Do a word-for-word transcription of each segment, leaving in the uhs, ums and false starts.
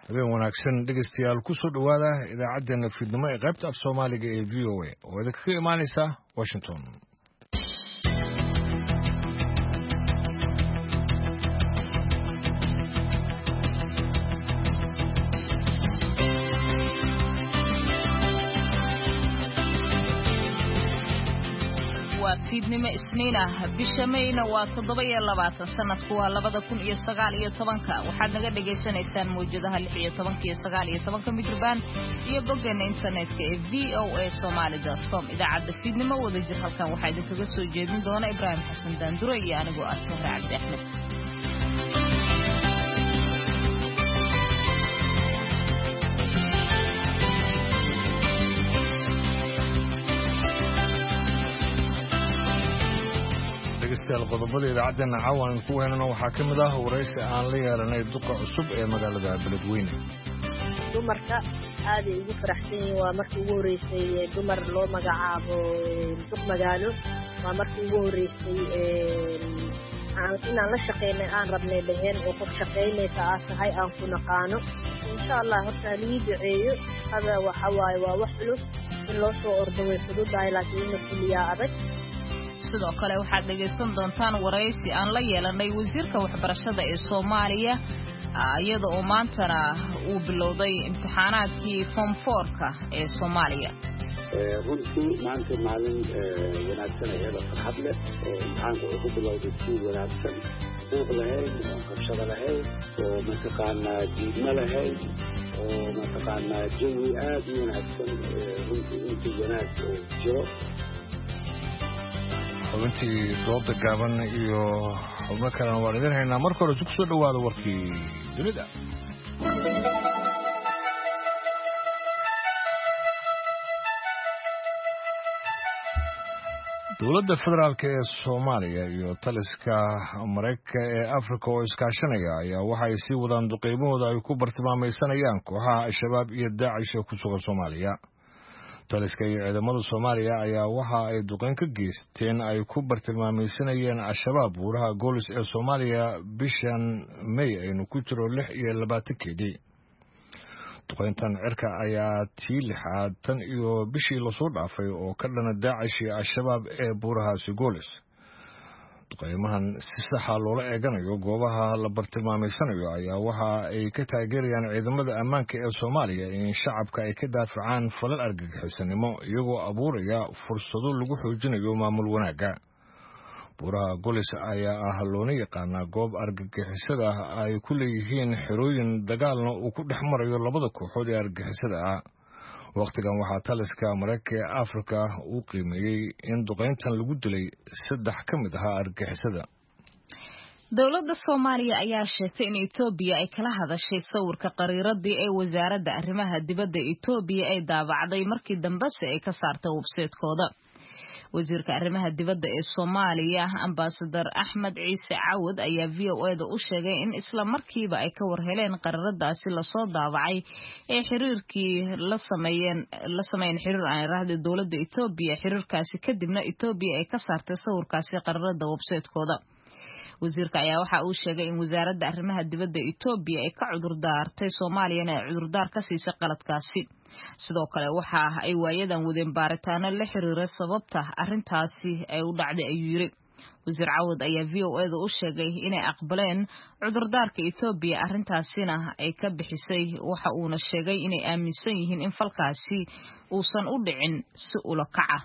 habeen wanaagsan dhegeystayaal ku soo dhowaada idaacaddeenna fiidnimo ee qaybta af soomaaliga ee v o a oo idinkaga imaanaysa washington. fiidnimo isniin ah bisha Mayna waa toddoba iyo labaatan sanadku waa laba kun iyo sagaal iyo toban waxaad naga dhageysanaysaan mowjadaha lix iyo toban iyo sagaal iyo toban midrabaan iyo boggeena internetka ee v o a somali dot com. idaacadda fiidnimo wada jir halkan waxaa idinkaga soo jeedin doona Ibraahim Xasan Daandure iyo anigoo ah Sahra Cabdi Axmed. qodobada idaacaddeena caawan ku weynana waxaa ka mid ah waraysi aan la yeelanay duqa cusub ee magaalada beledweyne. dumarka aad ay ugu faraxsan yihiin waa markii ugu horeysay dumar loo magacaabo duq magaalo waa markii ugu horeysay inaan la shaqeynay aan rabnay dhaheen oo qof shaqeynaysa aad tahay aan ku naqaano insha allah horta halii duceeyo hada waxa waaye waa wax culus in loo soo ordo way fududahay laakiin mas-uuliyaa adag. sidoo kale waxaad dhegaysan doontaan waraysi aan la yeelanay wasiirka waxbarashada ee Soomaaliya iyada oo maantana uu bilowday imtixaanaadkii form four-ka ee Soomaaliya. runtii maanta maalin wanaagsan ayada farxad leh imtixaanka uu ku bilowday si wanaagsan buuq lahayn oo qabshada lahayn oo mataqaanaa diidma lahayn oo mataqaanaa jawi aad u wanaagsan runtii intii wanaag oo jiro. xubintii dooda gaaban iyo xubno kalena waan idin haynaa. marka hore ku soo dhowaada warkii dunida. dowladda federaalka ee Soomaaliya iyo taliska Mareykanka ee Afrika oo iskaashanaya ayaa waxay sii wadaan duqeymahooda ay ku bartilmaamaysanayaan kooxaha Al-Shabaab iyo Daacish ee ku sugan Soomaaliya. taliska iyo ciidamada Soomaaliya ayaa waxa ay duqeyn ka geysteen ay ku bartilmaamaysanayeen Al-Shabaab buuraha Golis ee Soomaaliya bishan May aynu ku jiro lix iyo labaatan keedii. duqeyntan cirka ayaa tii lixaad tan iyo bishii la soo dhaafay oo ka dhana Daacish iyo Al-Shabaab ee buurahaasi Golis. duqeymahan si sax ah loola eeganayo goobaha la bartilmaameysanayo ayaa waxa ay ka taageerayaan ciidamada ammaanka ee Soomaaliya in shacabka ay ka daafacaan falal argagixisanimo iyagoo abuuraya fursado lagu xoojinayo maamul wanaagga. buuraha Golis ayaa ah loona yaqaanaa goob argagixisada ay ku leeyihiin xerooyin dagaalna uu ku dhex marayo labada kooxood ee argagixisada ah. waqtigan waxaa taliska Mareykanka ee Afrika uu qiimeeyay in duqeyntan lagu dilay saddex ka mid ah argagixisada. dowladda Soomaaliya ayaa sheegtay in Itoobiya ay kala hadashay sawirka qariiradii ee wasaaradda arrimaha dibadda Itoobiya ay daabacday markii dambese ay ka saartay website-kooda. wasiirka arrimaha dibadda ee Soomaaliya Ambassador Axmed Ciise Cawad ayaa V O A da u sheegay in isla markiiba ay ka warheleen qariiradaasi la soo daabacay ee xiriirkii la sameeyeen la sameeyeen xiriir aan raahday dowladda Itoobiya xiriirkaasi kadibna Itoobiya ay ka saartay sawirkaasi qariirada website-kooda. wasiirka ayaa waxa uu sheegay in wasaaradda arrimaha dibadda Itoobiya ay ka cudur daartay Soomaaliya ay cudur daar ka siisay qaladkaasi. sidoo kale waxa ay waayadan wadeen baaritaano la xiriira sababta arrintaasi ay u dhacday ayuu yiri. wasiir Cawad ayaa V O A da u sheegay inay aqbaleen cudurdaarka Itoobiya arrintaasina ay ka bixisay waxa uuna sheegay inay aaminsan yihiin in falkaasi uusan u dhicin si ula kaca.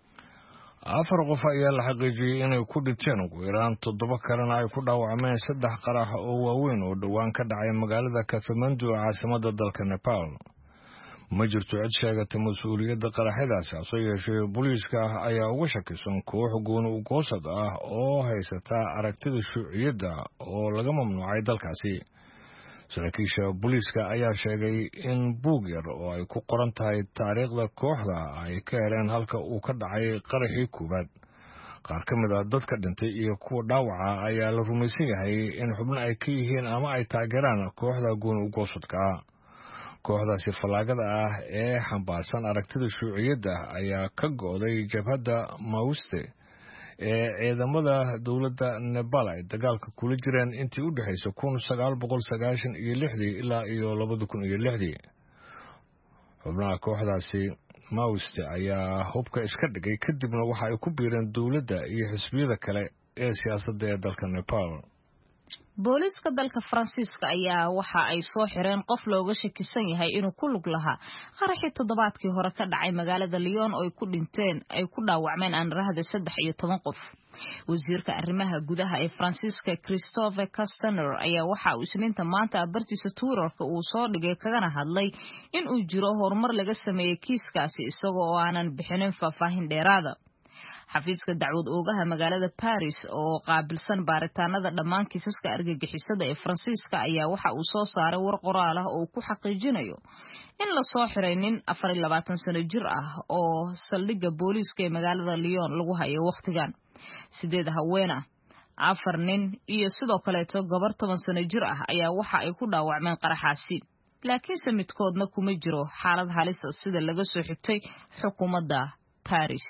afar qof ayaa la xaqiijiyay inay ku dhinteen ugu yaraan toddoba kalena ay ku dhaawacmeen saddex qarax oo waaweyn oo dhowaan ka dhacay magaalada Kathmandu ee caasimadda dalka Nepal. ma jirto cid sheegatay mas-uuliyadda qaraxyadaasi hase yeeshee booliiska ayaa uga shakisan koox gooni u goosad ah oo haysata aragtida shuuciyadda oo laga mamnuucay dalkaasi. saraakiisha booliiska ayaa sheegay in buug yar oo ay ku qoran tahay taariikhda kooxda ay ka heleen halka uu ka dhacay qaraxii koowaad. qaar ka mid ah dadka dhintay iyo kuwa dhaawaca ayaa la rumaysan yahay in xubno ay ka yihiin ama ay taageeraan kooxda gooni u goosadka. kooxdaasi fallaagada ah ee xambaarsan aragtida shuuciyadda ayaa ka go'day jabhadda Maoiste ee ciidamada dowladda Nepal ay dagaalka kula jireen intii u dhaxaysay kun sagaal boqol sagaashan iyo lixdii ilaa iyo labada kun iyo lixdii. xubnaha kooxdaasi Maoiste ayaa hubka iska dhigay kadibna waxa ay ku biireen dowladda iyo xisbiyada kale ee siyaasadda ee dalka Nepal. booliiska dalka Faransiiska ayaa waxa ay soo xireen qof looga shakisan yahay inuu ku lug lahaa qaraxii toddobaadkii hore ka dhacay magaalada Lyon oo ay ku dhinteen ay ku dhaawacmeen aan raahda saddex iyo toban qof. wasiirka arrimaha gudaha ee Faransiiska Christophe Castaner ayaa waxa uu isniinta maanta bartiisa Twitterka uu soo dhigay kagana hadlay in uu jiro horumar laga sameeyay kiiskaasi isagoo oo aanan bixinin faahfaahin dheeraada. xafiiska dacwad oogaha magaalada Paris oo qaabilsan baaritaanada dhammaan kiisaska argagixisada ee Faransiiska ayaa waxa uu soo saaray war qoraal ah oo ku xaqiijinayo in la soo xiray nin afar iyo labaatan sano jir ah oo saldhigga booliiska ee magaalada Lyon lagu hayo waqtigan. sideed haween ah, afar nin iyo sidoo kale gabar toban sano jir ah ayaa waxa ay ku dhaawacmeen qaraxaasi, laakiinse midkoodna kuma jiro xaalad halis ah sida laga soo xigtay xukuumadda Paris.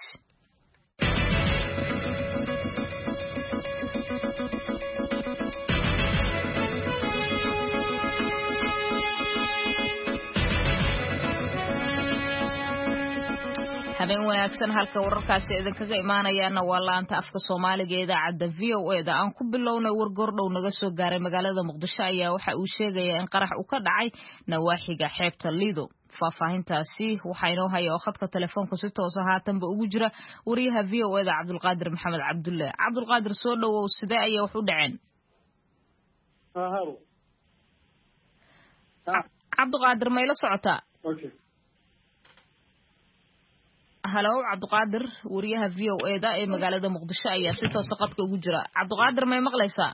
habeen wanaagsan halka wararkaasi idinkaga imaanayaana waa laanta afka Soomaaliga ee idaacadda V O A da aan ku bilownay war gordhow naga soo gaaray magaalada Muqdisho ayaa waxa uu sheegaya in qarax uu ka dhacay nawaaxiga xeebta Lido. faahfaahintaasi waxa inoo haya oo khadka telefoonka si toos ah haatanba ugu jira wariyaha V O A da Cabdulqaadir Maxamed Cabdulle. Cabdulqaadir soo dhawow, sidee ayay wax u dhaceen? Cabdulqaadir ma ila socotaa? Okay. Hello Cabdulqaadir, wariyaha V O A da ee magaalada Muqdisho ayaa si toos ah qadka ugu jira. Cabdulqaadir ma maqlaysaa?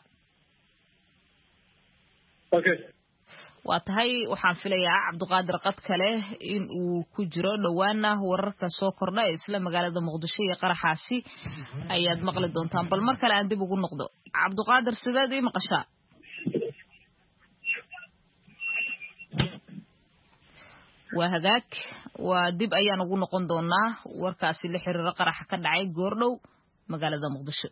Okay. waa tahay waxaan filayaa Cabdulqaadir qad kale in uu ku jiro dhawaana wararka soo kordhay isla magaalada Muqdisho iyo qaraxaasi ayaad maqli doontaan, bal mar kale aan dib ugu noqdo. Cabdulqaadir sidaad ii maqashaa? waa hagaag, waa dib ayaan ugu noqon doonaa warkaasi la xiriira qaraxa ka dhacay goordhow magaalada Muqdisho.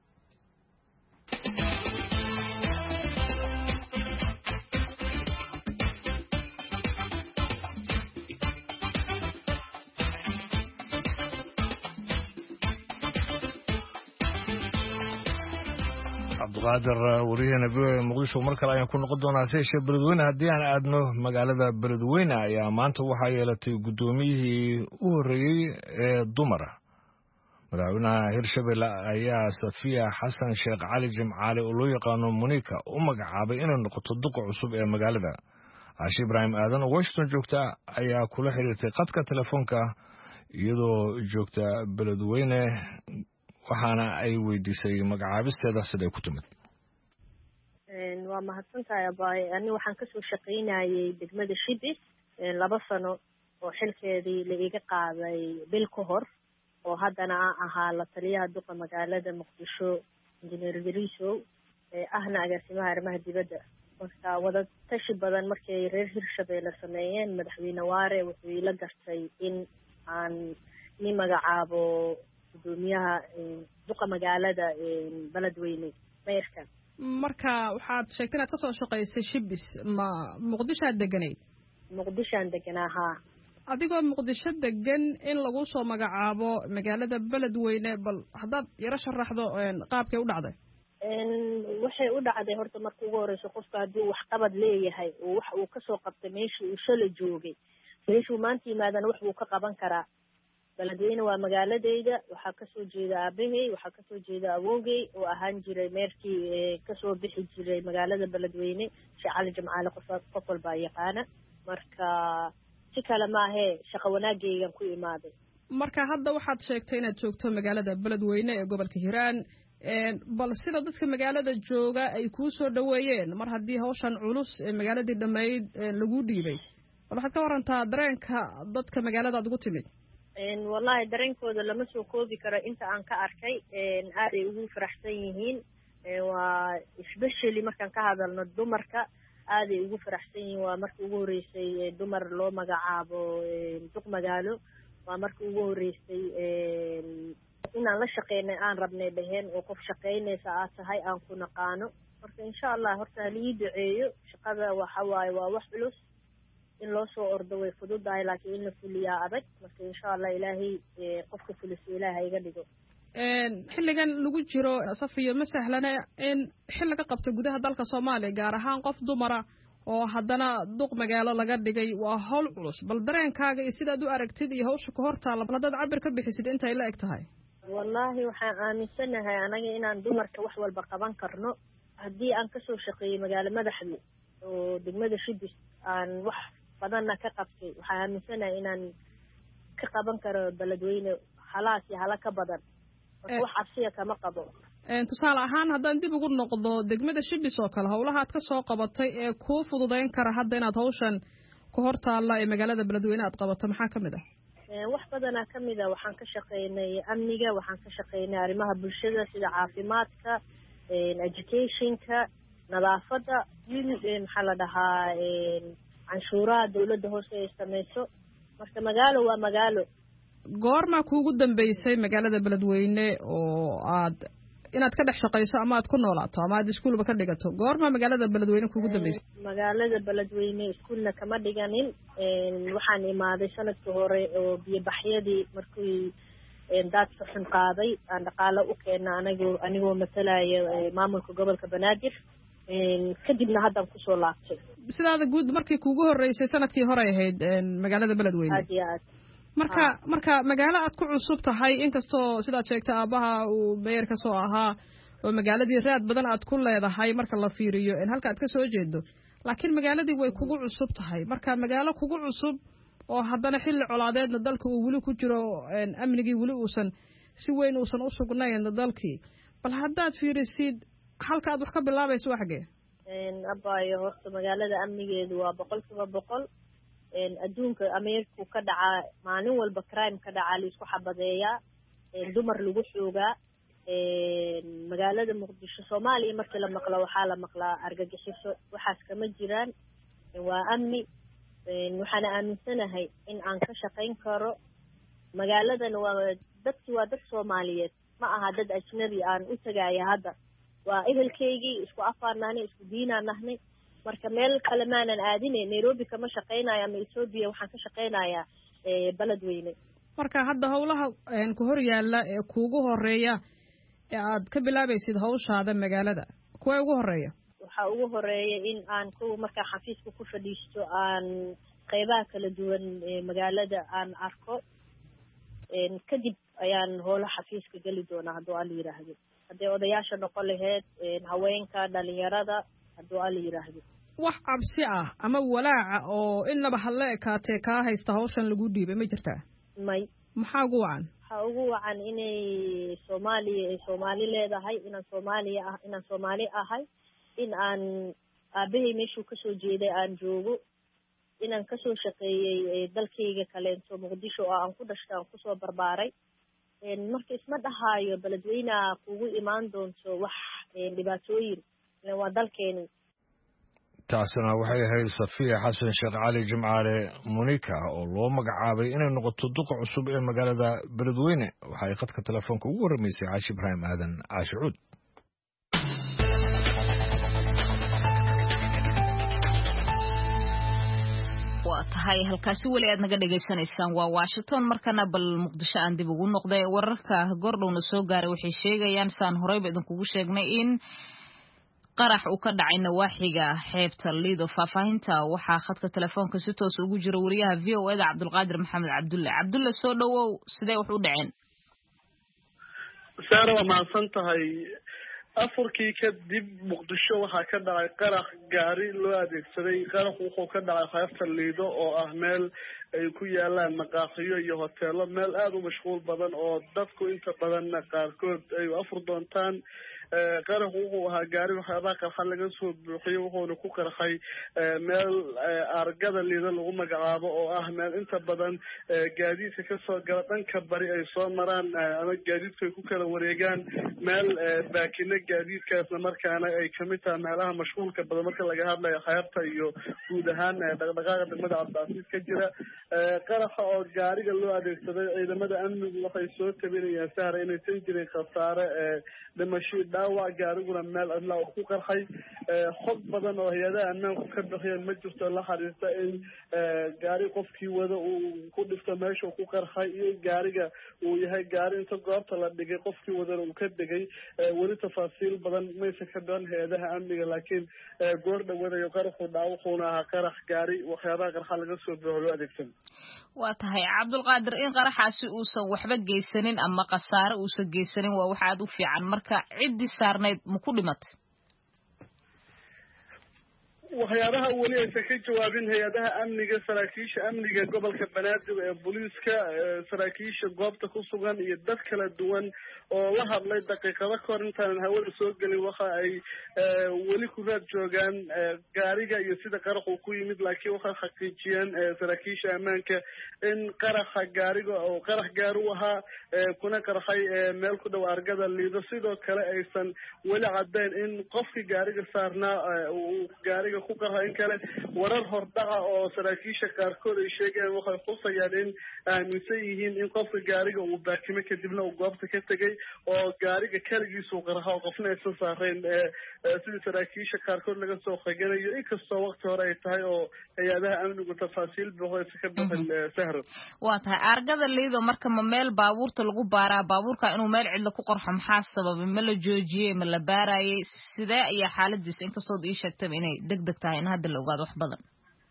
Cabdulqaadir wariyahana V O A Muqdisho mar kale ayaan ku noqon doonaa seesha Beledweyne. haddii aan aadno magaalada Beledweyne ayaa maanta waxaa yeelatay guddoomiyihii u horreeyey ee dumara. madaxweynaha Hirshabelle ayaa Safiya Xasan Sheekh Cali Jimcaale oo loo yaqaano Monica u magacaabay inay noqoto duqa cusub ee magaalada. Caashi Ibraahim Aadan oo Washington joogta ayaa kula xiriirtay qadka telefoonka iyadoo joogta Beledweyne, waxaana ay weydiisay magacaabisteeda siday ku timid. waa mahadsantahay abaay. ani waxaan kasoo shaqaynayay degmada Shibis laba sano oo xilkeedii la iga qaaday bil ka hor, oo haddana ahaa la taliyaha duqa magaalada Muqdisho Engineer Diriso ee ahna agaasimaha arrimaha dibadda. marka wada tashi badan markay reer Hirshabelle sameeyeen, madaxweyne Waare wuxuu ila gartay in aan ni magacaabo gudoomiyaha duqa magaalada Beledweyne meerka. marka waxaad sheegtay inaad ka soo shaqaysay Shibis, ma Muqdisho aad deganayd? Muqdisho aan deganaaha. adigoo Muqdisho degan in lagu soo magacaabo magaalada Beledweyne, bal haddaad yara sharaxdo qaabkay u dhacday? waxay u dhacday horta markii ugu horeyso qofka haddii wax qabad leeyahay oo wax uu kasoo qabtay meeshii uu shala joogay, meeshuu maanta yimaadana wax buu ka qaban karaa. Beledweyne waa magaaladeyda, waxaa kasoo jeeda aabahey, waxaa kasoo jeeda awoogey oo ahaan jiray meerkii kasoo bixi jiray magaalada Beledweyne, Sheekh Cali Jimcaale qof walbaa yaqaana. marka si kale maahee shaqo wanaagaygan ku imaaday. marka hadda waxaad sheegtay inaad joogto magaalada Beledweyne ee gobolka Hiiraan, bal sida dadka magaalada jooga ay kuu soo dhaweeyeen mar haddii hawshan culus ee magaaladii dhammayd lagu dhiibay, bal waxaad ka warantaa dareenka dadka magaalada aad ugu timid? wallahi dareenkooda lama soo koobi karo. inta aan ka arkay aad ay ugu faraxsan yihiin. waa especially markaan ka hadalno dumarka aad ay ugu faraxsan yihiin. waa markii ugu horeysay dumar loo magacaabo duq magaalo. waa markii ugu horeysay inaan la shaqeynay aan rabnay dhaheen oo qof shaqeynaysa aad tahay aan ku naqaano marka insha allah horta halii duceeyo shaqada waxa waaye waa wax culus in loo soo ordo way fududahay laakiin in la fuliyaa adag marka insha allah ilaahay qofka fulisa ilaahay iga dhigo xilligan lagu jiro safiyo ma sahlana in xil laga qabto gudaha dalka Soomaaliya gaar ahaan qof dumara oo haddana duq magaalo laga dhigay waa hawl culus bal dareenkaaga iyo sidaad u aragtid iyo hawsha ka hortaala dad cabir ka bixisid intay la eg tahay wallahi waxaan aaminsanahay anaga inaan dumarka wax walba qaban karno haddii aan kasoo shaqeeyay magaalo madaxda oo degmada Shibis aan wax badanna ka qabtay waxaan aaminsanahay inaan ka qaban karo beledweyne halaas iyo hala ka badan wax cabsiya kama qabo een tusaale ahaan haddaan dib ugu noqdo degmada Shibis oo kale hawlaha aad ka soo qabatay ee ku fududeyn kara hadda inaad hawshan ku hortaala ee magaalada beledweyne aad qabato maxaa kamid ah ee wax badan ka mid ah waxaan ka shaqeynay amniga waxaan ka shaqeynay arrimaha bulshada sida caafimaadka ee educationka nadaafada iyo maxaa la dhahaa ee canshuuraha dawladda hoose ay sameeyso marka magaalo waa magaalo goorma kuugu dambeysay magaalada beledweyne oo aad inaad ka dhex shaqeyso ama aad ku noolaato ama aad iskuulba ka dhigato goorma magaalada beledweyne kuugu dambeysay magaalada beledweyne iskuulna kama dhiganin waxaan imaaday sanadkii hore oo biyo baxyadii markii daadka xun qaaday aan dhaqaale u keenay anigoo anigoo matalaya maamulka gobolka Banaadir kadibna haddaan kusoo laabtay sidaada guud markii kuugu horeysay sanadkii hore ahayd magaalada beledweyne aad iyo aad marka marka magaalo aad ku cusub tahay inkastoo sidaad sheegtay aabaha uu meeyar ka soo ahaa oo magaaladii raad badan aad ku leedahay marka la fiiriyo in halka aad ka soo jeedo laakiin magaaladii way kugu cusub tahay marka magaalo kugu cusub oo haddana xilli colaadeedna dalka uu weli ku jiro amnigii weli uusan si weyn uusan u sugnayn dalkii bal haddaad fiirisid halka aad wax ka bilaabayso waxgee abaayo horta magaalada amnigeedu waa boqolkiiba boqol adduunka ameerku ka dhacaa maalin walba crime ka dhacaa la isku xabadeeyaa dumar lagu xoogaa magaalada muqdisho Soomaaliya markii la maqlo waxaa la maqlaa argagixiso waxaas kama jiraan waa amni waxaan aaminsanahay in aan ka shaqeyn karo magaaladan waa dadkii waa dad Soomaaliyeed ma aha dad ajnabi aan u tagaya hadda waa ehelkeygii isku afaarnaanay isku diinaanahnay marka meel kale maanan aadinay Nairobi kama shaqeynayo ama Ethiopia waxaan ka shaqeynayaa ee beledweyne marka hadda hawlaha aan ku hor yaala ee kuugu horeeya ee aad ka bilaabaysid hawshaada magaalada kuwa ugu horeeya waxa ugu horeeya in aan ku marka xafiiska ku fadhiisto aan qaybaha kala duwan ee magaalada aan arko een kadib ayaan howlo xafiiska gali doonaa haddii aan yiraahdo haddii odayaasha noqon lahayd haweenka dhalinyarada haddii aan yiraahdo wax cabsi ah ama walaaca oo inaba hal ekaatee ka haysta hawshan lagu dhiibay ma jirtaa may maxaa ugu wacan waxa ugu wacan inay Soomaaliya ay Soomaali leedahay inaan Soomaaliya ah inaan Soomaali ahay in aan aabahay meeshuu ka soo jeeday aan joogo inaan ka soo shaqeeyay dalkayga kale soo Muqdisho oo aan ku dhashay aan ku soo barbaaray een markii isma dhahaayo beledweyne kugu imaan doonto wax dhibaatooyin waa dalkeena taasina waxay ahayd Safiya Xasan Sheekh Cali Jimcaale Monica oo loo magacaabay inay noqoto duqa cusub ee magaalada beledweyne waxay qadka telefoonka ugu waramaysay Caashi Ibraahim Aadan Caashi Cuud waa tahay halkaasi weli aad naga dhageysanaysaan waa Washington markana bal Muqdisho aan dib ugu noqday wararka gordhowna soo gaaray waxay sheegayaan saan horeyba idinkugu sheegnay in qarax uu ka dhacay nawaaxiga xeebta Lido faafahinta waxaa khadka telefoonka si toos ugu jira wariyaha V O A da Cabdulqaadir Maxamed Cabdulle Cabdulle soo dhawow sidee wax u dhaceen saaro ma santahay afurkii kadib Muqdisho waxaa ka dhacay qarax gaari loo adeegsaday qarax wuxuu ka dhacay xeebta Lido oo ah meel ay ku yaalaan maqaaxiyo iyo hoteelo meel aad u mashquul badan oo dadku inta badan qaarkood ay afur doontaan qaraxu wuxuu ahaa gaari waxyaabaha qarxa laga soo buuxiyey wuxuuna ku qarxay meel argada liida lagu magacaabo oo ah meel inta badan gaadiidka kasoo gala dhanka bari ay soo maraan ama gaadiidku ay ku kala wareegaan meel baakina gaadiidkaasna markaana ay kamid tahay meelaha mashquulka badan marka laga hadlayo xeebta iyo guud ahaan dhaqdhaqaaqa degmada cabdicaziiz ka jira qaraxa oo gaariga loo adeegsaday ciidamada amnigu waxay soo tabinayaan sahra inaysan jirin khasaare dhimasho dhaawac gaariguna meel cidla oo ku qarxay xog badan oo hay-adaha ammaanku ka bixiyeen ma jirto la xiriirta in gaari qofkii wada uu ku dhifto meesha ku qarxay iyo gaariga uu yahay gaari inta goobta la dhigay qofkii wadana uu ka degay weli tafaasiil badan maysa ka bixin hay-adaha amniga laakiin goor dhawadayo qaraxu dhaa wuxuuna ahaa qarax gaari waxyaabaha qarxa laga soo buuxo loo adeegsan waa tahay cabdulqaadir in qaraxaasi uusan waxba geysanin ama khasaare uusan geysanin waa wax aada u fiican marka ciddii saarnayd ma ku dhimatay waxyaabaha weli aysan ka jawaabin hay-adaha amniga saraakiisha amniga gobolka banaadir ee booliiska saraakiisha goobta ku sugan iyo dad kala duwan oo la hadlay daqiiqado kahor intaanan hawada soo gelin waxa ay weli ku raad joogaan gaariga iyo sida qaraxu ku yimid laakiin waxay xaqiijiyeen saraakiisha ammaanka in qaraxa gaariga oo qarax gaari u ahaa kuna qarxay meel ku dhow argada liido sidoo kale aysan weli caddeyn in qofkii gaariga saarnaa uu gaariga ku qarxa in kale warar hordhaca oo saraakiisha qaarkood ay sheegeen waxay xusayaan in aaminsan yihiin in qofka gaariga uu baakime kadibna uu goobta ka tegay oo gaariga keligiisuu qarxa oo qofna aysan saarayn sidii saraakiisha qaarkood laga soo qeganayo inkastoo waqti hore ay tahay oo hay-adaha amnigu tafaasiil buuxdaysa ka bixin sahro waa tahay argada liido marka ma meel baabuurta lagu baaraa baabuurka inuu meel cidla ku qarxo maxaa sababay ma la joojiyey ma la baarayay sidee ayaa xaaladiisa inkastood ii sheegtaba inay deg deg tahay in hadda la ogaado wax badan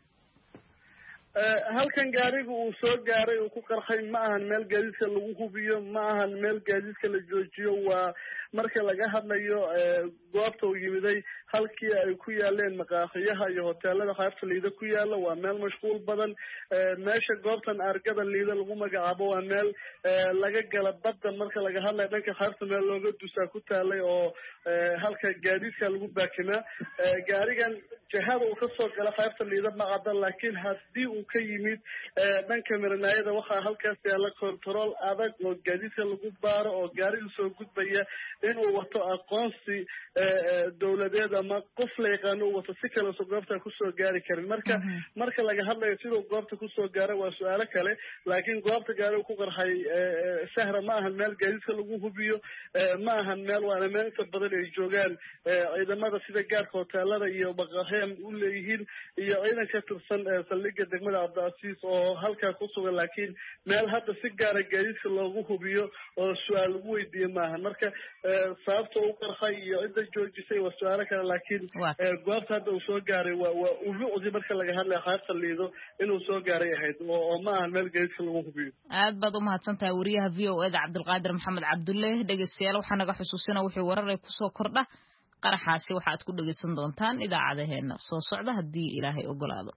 halkan gaariga uu soo gaaray uu ku qarxay ma ahan meel gaadiidka lagu hubiyo ma ahan meel gaadiidka la joojiyo waa marka laga hadlayo goobta uu yimiday halkii ay ku yaaleen maqaaxiyaha iyo hoteelada xeebta liida ku yaala waa meel mashquul badan meesha goobtan argada liida lagu magacaabo waa meel laga gala badda marka laga hadlayo dhanka xeebta meel looga dusaa ku taalay oo halka gaadiidka lagu baakimaa gaarigan jihada uu kasoo gala xeebta liida ma cadda laakiin haddii uu ka yimid dhanka miranaayada waxaa halkaas yaala control adag oo gaadiidka lagu baaro oo gaariga soo gudbaya inuu wato aqoonsi dawladeed ama qof la yaqaano uu wato si kaleso goobta kusoo gaari karin marka marka laga hadlayo siduu goobta kusoo gaara waa su-aalo kale laakiin goobta gaariga ku qarxay sahra ma ahan meel gaadiidka lagu hubiyo ma ahan meel waana meel inta badan ay joogaan ciidamada sida gaarka hoteelada iyo baqaxeem u leeyihiin iyo ciidan ka tirsan saldhiga degmada cabdicaziiz oo halkaa ku sugan laakiin meel hadda si gaara gaadiidka loogu hubiyo oo su-aal lagu weydiiye maahan marka sababta u qarxay iyo cidda joojisay waa su-aalo kale laakiin goobta hadda uu soo gaaray waa waa ulucdi marka laga hadlayo xeebta liido inuu soo gaaray ahayd oo ma ahan meel gaadiidka lagu hubiyo aad baad umahadsan tahay wariyaha v o eda cabdulqaadir maxamed cabdulle dhegeystayaal waxaa naga xusuusina wixii wararay kusoo kordha qaraxaasi waxa aad ku dhegeysan doontaan idaacadaheena soo socda haddii ilaahay ogolaado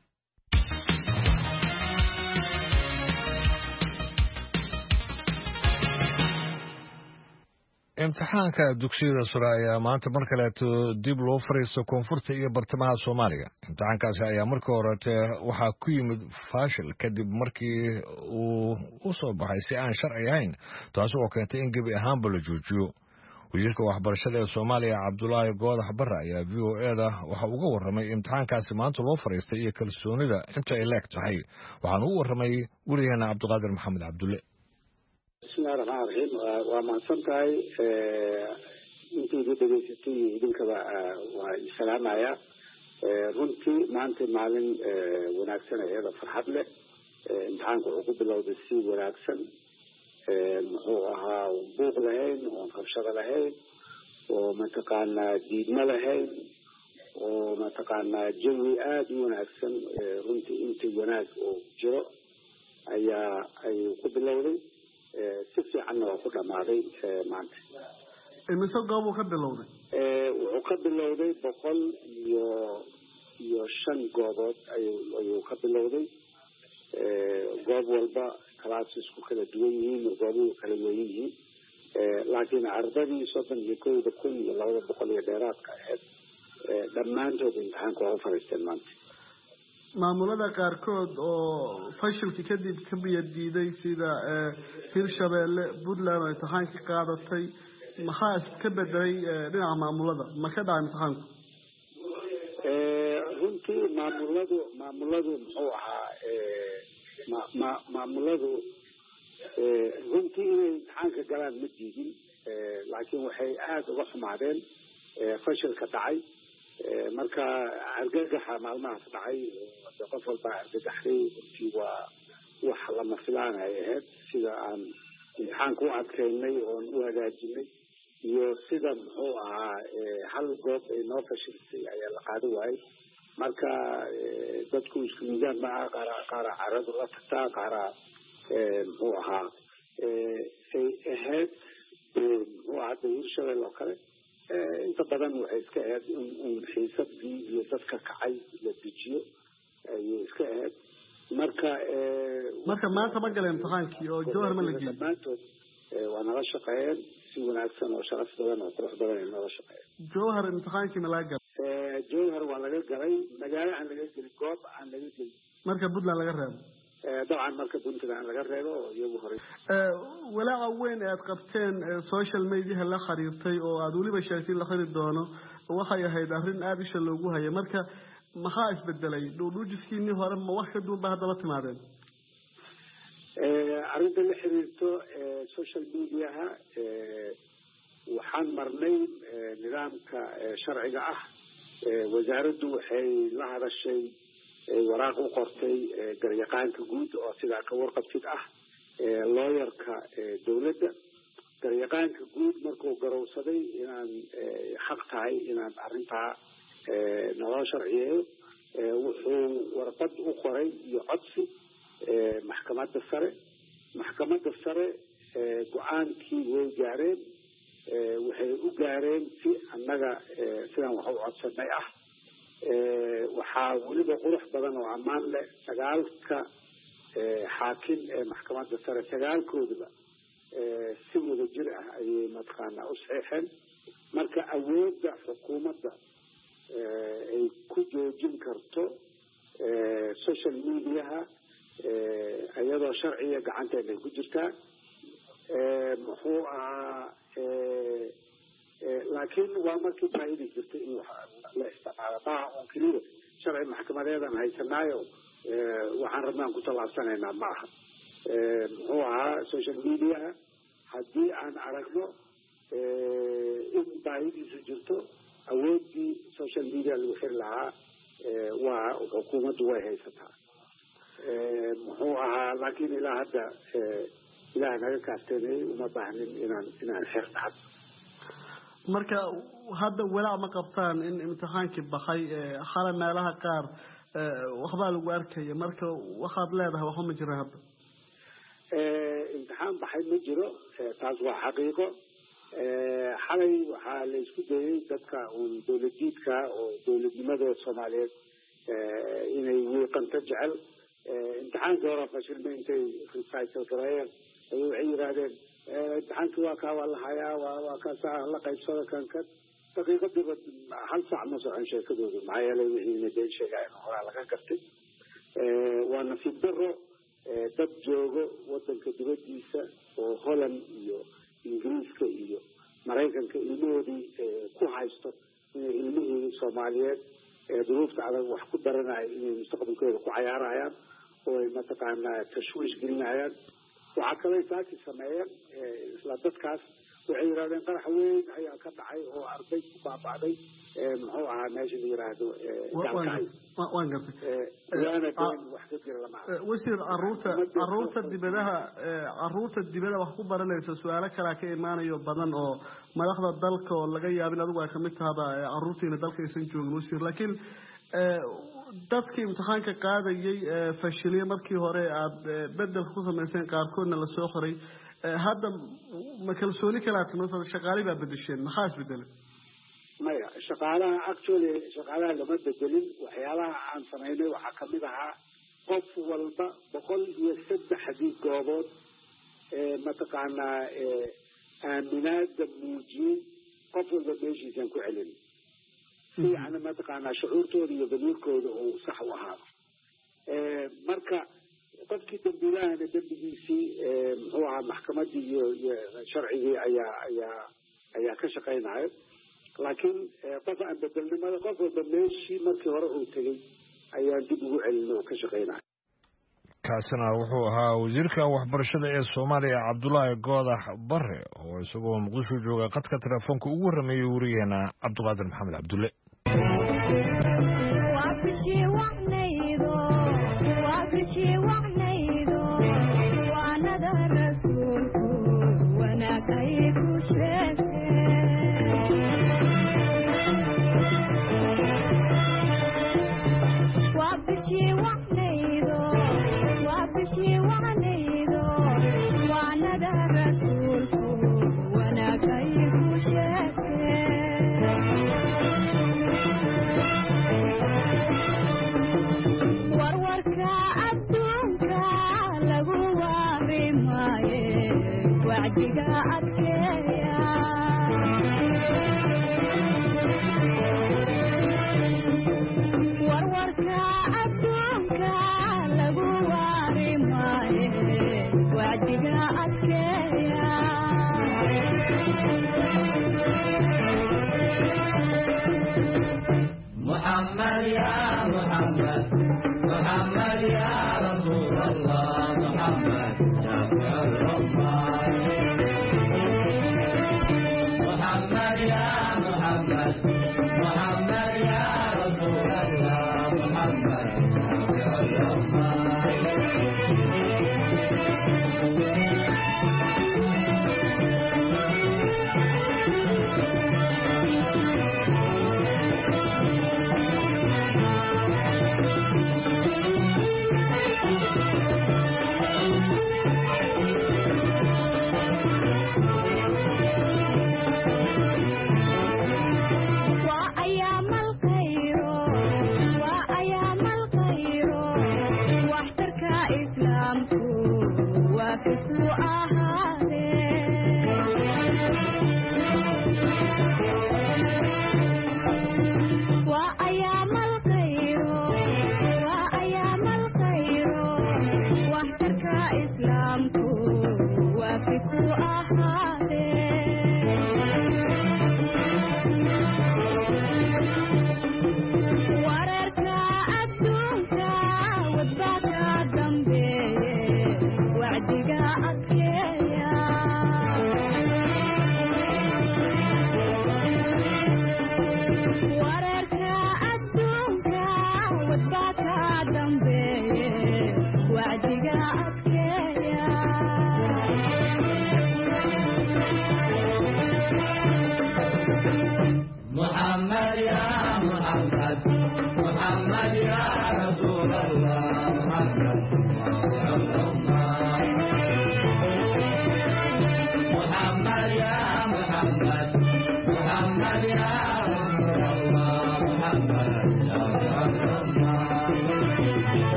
imtixaanka dugsiyada sare ayaa maanta mar kaleeto dib loo fariisto koonfurta iyo bartamaha soomaaliya imtixaankaasi ayaa markii horete waxaa ku yimid faashil kadib markii uu u soo baxay si aan sharci ahayn taasi oo keentay in gebi ahaanba la joojiyo wasiirka waxbarashada ee soomaaliya cabdulaahi goodax barre ayaa v o eda waxa uga warramay imtixaankaasi maanta loo fariistay iyo kalsoonida inta ay leeg tahay waxaana u warramay weligeena cabdiqaadir maxamed cabdulle bismillahi raxmaan raxiim waa mahadsan tahay intiidu dhegeysatay iyo idinkaba waa isalaamaya runtii maanta maalin wanaagsan iyada farxad leh imtixaanka wuxuu ku bilowday si wanaagsan muxuu ahaa buuq lahayn oon rabshado lahayn oo mataqaanaa diidmo lahayn oo mataqaanaa jawi aada u wanaagsan runtii intii wanaag oo jiro ayaa ayuu ku bilowday si fiicanna waa ku dhamaaday maanta imise goob uu ka bilowday wuxuu ka bilowday boqol iyo iyo shan goobood ayuu ayuu ka bilowday goob walba classes ku kala duwan yihiin goobuhu kala weyn yihiin laakiin ardadii soddon iyo kowda kun iyo labada boqol iyo dheeraadka ahayd dhammaantood imtixaanka waa u fariisteen maanta. maamulada qaarkood oo fashilkii kadib ka biyo diiday sida Hirshabeelle, Puntland oo imtixaanka qaadatay maxaa iska bedelay dhinaca maamulada ma ka dhacay imtixaanku? runtii maamuladu maamuladu muxuu ahaa maamuladu runtii inay imtixaanka galaan ma diidin laakiin waxay aada uga xumaadeen fashilka dhacay marka argagaxa maalmahaas dhacay qof walba argagaxay runtii waa wax lama filaan ay ahayd sida aan imtixaanka u adkeynay oon u hagaajinay iyo sida muxuu ahaa hal goob ay noo fashiltay ayaa la qaadi waayey marka dadku isku miisaan ma aha qaara qaara caradu la tagtaa qaara muxuu ahaa ay ahayd muxuu ahaa hadda Hirshabelle oo kale inta badan waxay iska ahayd in xiisadii iyo dadka kacay la dejiyo ayay iska ahayd marka marka maanta ma galeen imtixaankii oo Jowhar ma la geeyay dhammaantood waa nala shaqeeyeen si wanaagsan oo sharaf badan oo qurux badan ay nala shaqeeyeen. Jowhar imtixaankii ma laga galay? Jowhar waa laga galay magaalo aan laga gelin goob aan laga gelin marka Puntland laga reebo dabcan marka Puntland laga reebo iyagu hore walaaca weyn aad qabteen social media la xiriirtay oo aad waliba sheegtay la xiriir doono waxay ahayd arrin aad isha loogu hayay marka maxaa isbedelay dhuudhuujiskiinii hore ma wax ka duwan ba hadda la timaadeen? arrinta la xiriirto social mediaha waxaan marnay nidaamka sharciga ah wasaaraddu waxay la hadashay waraaq u qortay garyaqaanka guud oo sidaa ka warqabtid ah looyarka dowladda garyaqaanka guud markuu garowsaday inaan xaq tahay inaan arrintaa naloo sharciyeeyo wuxuu warqad u qoray iyo codsi maxkamadda sare maxkamadda sare go-aankii way gaareen waxay u gaareen si annaga sidaan wax u codsanay ah waxaa weliba qurux badan oo ammaan leh sagaalka xaakim ee maxkamadda sare sagaalkoodaba si wada jir ah ayay mataqaanaa u saxiixeen marka awoodda xukuumadda ay ku joojin karto social mediaha iyadoo sharciga gacanteeda ay ku jirtaa muxuu ahaa laakiin waa markii baahidi jirtay in la isticmaalo maaha un keliya sharci maxkamadeedan haysanaayo waxaan rabnaan ku tallaabsanaynaa ma aha muxuu ahaa social mediaha haddii aan aragno in baahidiisu jirto awooddii social media lagu xiri lahaa waa xukuumaddu way haysataa muxuu ahaa laakiin ilaa hadda ilaah naga kaasteenay uma baahnin inaan inaan xeer dhacdo marka hadda walaac ma qabtaan in imtixaankii baxay xala meelaha qaar waxbaa lagu arkaya marka waxaad leedahay waxba ma jira hadda imtixaan baxay ma jiro taas waa xaqiiqo xalay waxaa la isku dayay dadka uun dowladiidka oo dowladnimada soomaaliyeed inay wiiqanto jecel imtixaankii hore fashilma intay recycle gareeyeen ay waxay yidhaahdeen imtixaankii waa kaa waa la hayaa waa waa kaasaa la qaybsada kan kan daqiiqadiiba hal saac ma socon sheekadoodu maxaa yeelay wixiina been sheegaayeen horaa laga gartay waa nasiib daro dad joogo wadanka dibadiisa oo Holland iyo Ingiriiska iyo Mareykanka ilmahoodii ku haysto inay ilmihii Soomaaliyeed duruufta adag wax ku daranaya inay mustaqbalkooda ku cayaarayaan oo ay mataqaanaa tashwiish gelinayaan waxaa kaloo saaki sameeyeen isla dadkaas waxay yiraahdeen qarax weyn ayaa ka dhacay oo arday ku baaba'day muxuu ahaa meesha la yiraahdo waan gartay wax ka jira lama wasiir caruurta caruurta dibadaha caruurta dibada wax ku baranaysa su'aalo kala ka imaanayo badan oo madaxda dalka oo laga yaabo in adigu ay kamid tahay caruurtiina dalka aysan joogin wasiir laakiin dadkii imtixaanka qaadayay fashiliyay markii hore aad bedel ku sameyseen qaarkoodna la soo qoray hadda ma kalsooni kala timid shaqaale baa bedesheen maxaa isbedelay maya shaqaalaha actually shaqaalaha lama bedelin waxyaalaha aan sameynay waxaa kamid ahaa qof walba boqol iyo saddexdii goobood mataqaanaa aaminaada muujiyey qof walba meeshiisaan ku celin si yani mataqaanaa shucuurtooda iyo damiirkooda uu sax u ahaado marka qofkii dambiilahana dembigiisii muxuu ahaa maxkamadii iyo iyo sharcigii ayaa ayaa ayaa ka shaqaynaya laakiin qof aan bedelnimada qof walba meeshii markii hore uu tegey ayaan dib ugu celin oo ka shaqaynaya kaasina wuxuu ahaa wasiirka waxbarashada ee Soomaaliya Cabdullaahi Goodax Barre oo isagoo Muqdisho jooga qadka telefoonka ugu warameeyay wariyeena Cabduqaadir Maxamed Cabdulle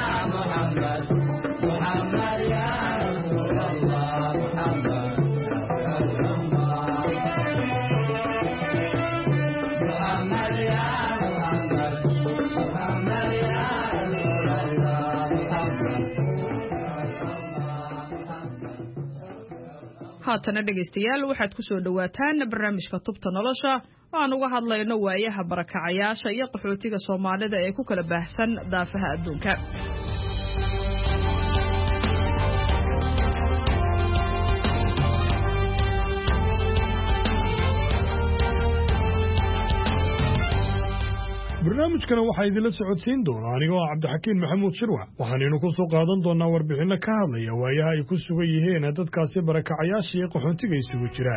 محمد محمد يا رسول الله محمد محمد يا محمد محمد يا رسول الله محمد. haatana dhegaystayaal waxaad ku soo dhawaataan barnaamijka tubta nolosha oo aan uga hadlayno waayaha barakacayaasha iyo qaxootiga Soomaalida ee ku kala baahsan daafaha adduunka. barnaamijkana waxaa idinla socodsiin doona anigoo ah cabdixakiin maxamuud shirwax waxaanaynu ku soo qaadan doonaa warbixinno ka hadlaya waayaha ay ku sugan yihiin dadkaasi barakacayaasha iyo qaxoontiga isugu jira.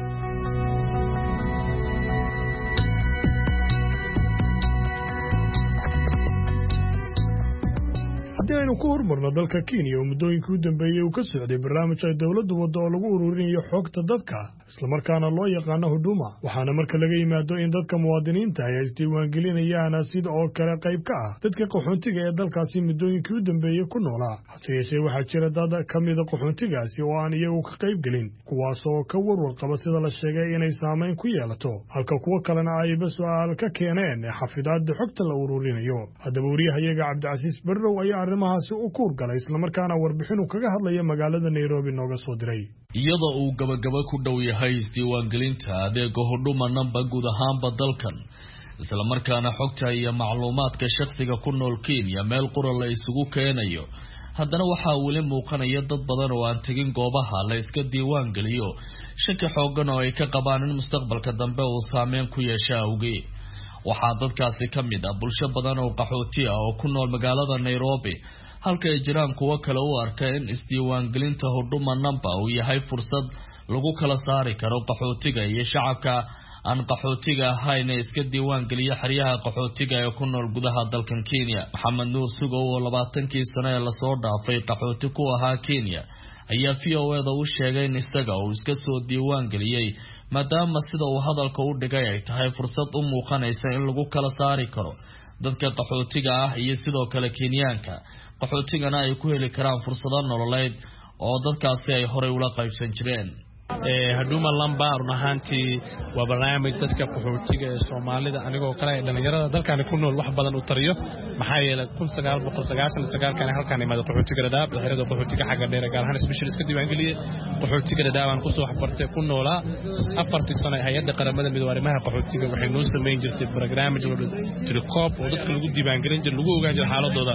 haddii aynu ku hormarno dalka Kenya oo muddooyinkii u dambeeyey uu ka socday barnaamij ay dawladdu waddo oo lagu ururinayo xogta dadka islamarkaana loo yaqaano huduma waxaana marka laga yimaado in dadka muwaadiniinta ay isdiiwaangelinayaan sida oo kale qayb ka ah dadka qaxoontiga ee dalkaasi muddooyinkii u dambeeyey ku noolaa hase yeeshee waxaa jira dad ka mida qaxoontigaasi oo aan iyagu ka qayb gelin kuwaas oo ka warwar qaba sida la sheegay inay saamayn ku yeelato halka kuwo kalena ayba su'aal ka keeneen xafidaadda xogta la ururinayo. haddaba wariyahayaga cabdicasiis barrow ayaa arrimahaasi u kuur galay islamarkaana warbixinu kaga hadlaya magaalada Nairobi nooga soo diray. iyadoo uu gabagaba ku dhow yahay isdiiwaangelinta adeega huduma namba guud ahaanba dalkan islamarkaana xogta iyo macluumaadka shakhsiga ku nool Kenya meel qura la isugu keenayo haddana waxaa weli muuqanaya dad badan oo aan tegin goobaha la iska diiwaangeliyo shaki xoogan oo ay ka qabaan in mustaqbalka dambe uu saameyn ku yeesho awgeed. waxaa dadkaasi ka mid ah bulsho badan oo qaxooti ah oo ku nool magaalada Nairobi halka ay jiraan kuwa kale u arka in isdiiwaangelinta huduma namba uu yahay fursad lagu kala saari karo qaxootiga iyo shacabka aan qaxootiga ahayn ee iska diiwaangeliya xeryaha qaxootiga ee ku nool gudaha dalkan Kenya. Maxamed Nuur Sugow oo labaatankii sano ee la soo dhaafay qaxooti ku ahaa Kenya ayaa V O A da u sheegay in isaga uu iska soo diiwaangeliyay maadaama sida uu hadalka u dhigay ay tahay fursad u muuqanaysa in lagu kala saari karo dadka qaxootiga ah iyo sidoo kale Kenyaanka qaxootigana ay ku heli karaan fursado nololeed oo dadkaasi ay horey ula qaybsan jireen. huduma lamba run ahaantii waa barnaamij dadka qaxootiga ee Soomaalida anigoo kale ee dhalinyarada dalkan ku nool wax badan u tariyo maxaa yeelay kun sagaal boqol sagaashan iyo sagaal kan halkan imaado qaxootiga Dadaab dhalinyarada qaxootiga xagga dheer gaar ahaan special iska diiwaangeliyay qaxootiga Dadaab aan ku soo waxbartay ku noolaa afartii sano hay'adda qaramada midoobay arrimaha qaxootiga waxay noo sameyn jirtay barnaamij la Tricop oo dadka lagu diiwaangelin jiray lagu ogaan jiray xaaladooda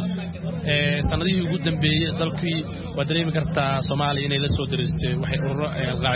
ee sanadihii ugu dambeeyay dalkii waa dareemi kartaa Soomaaliya inay la soo diristay waxay ururo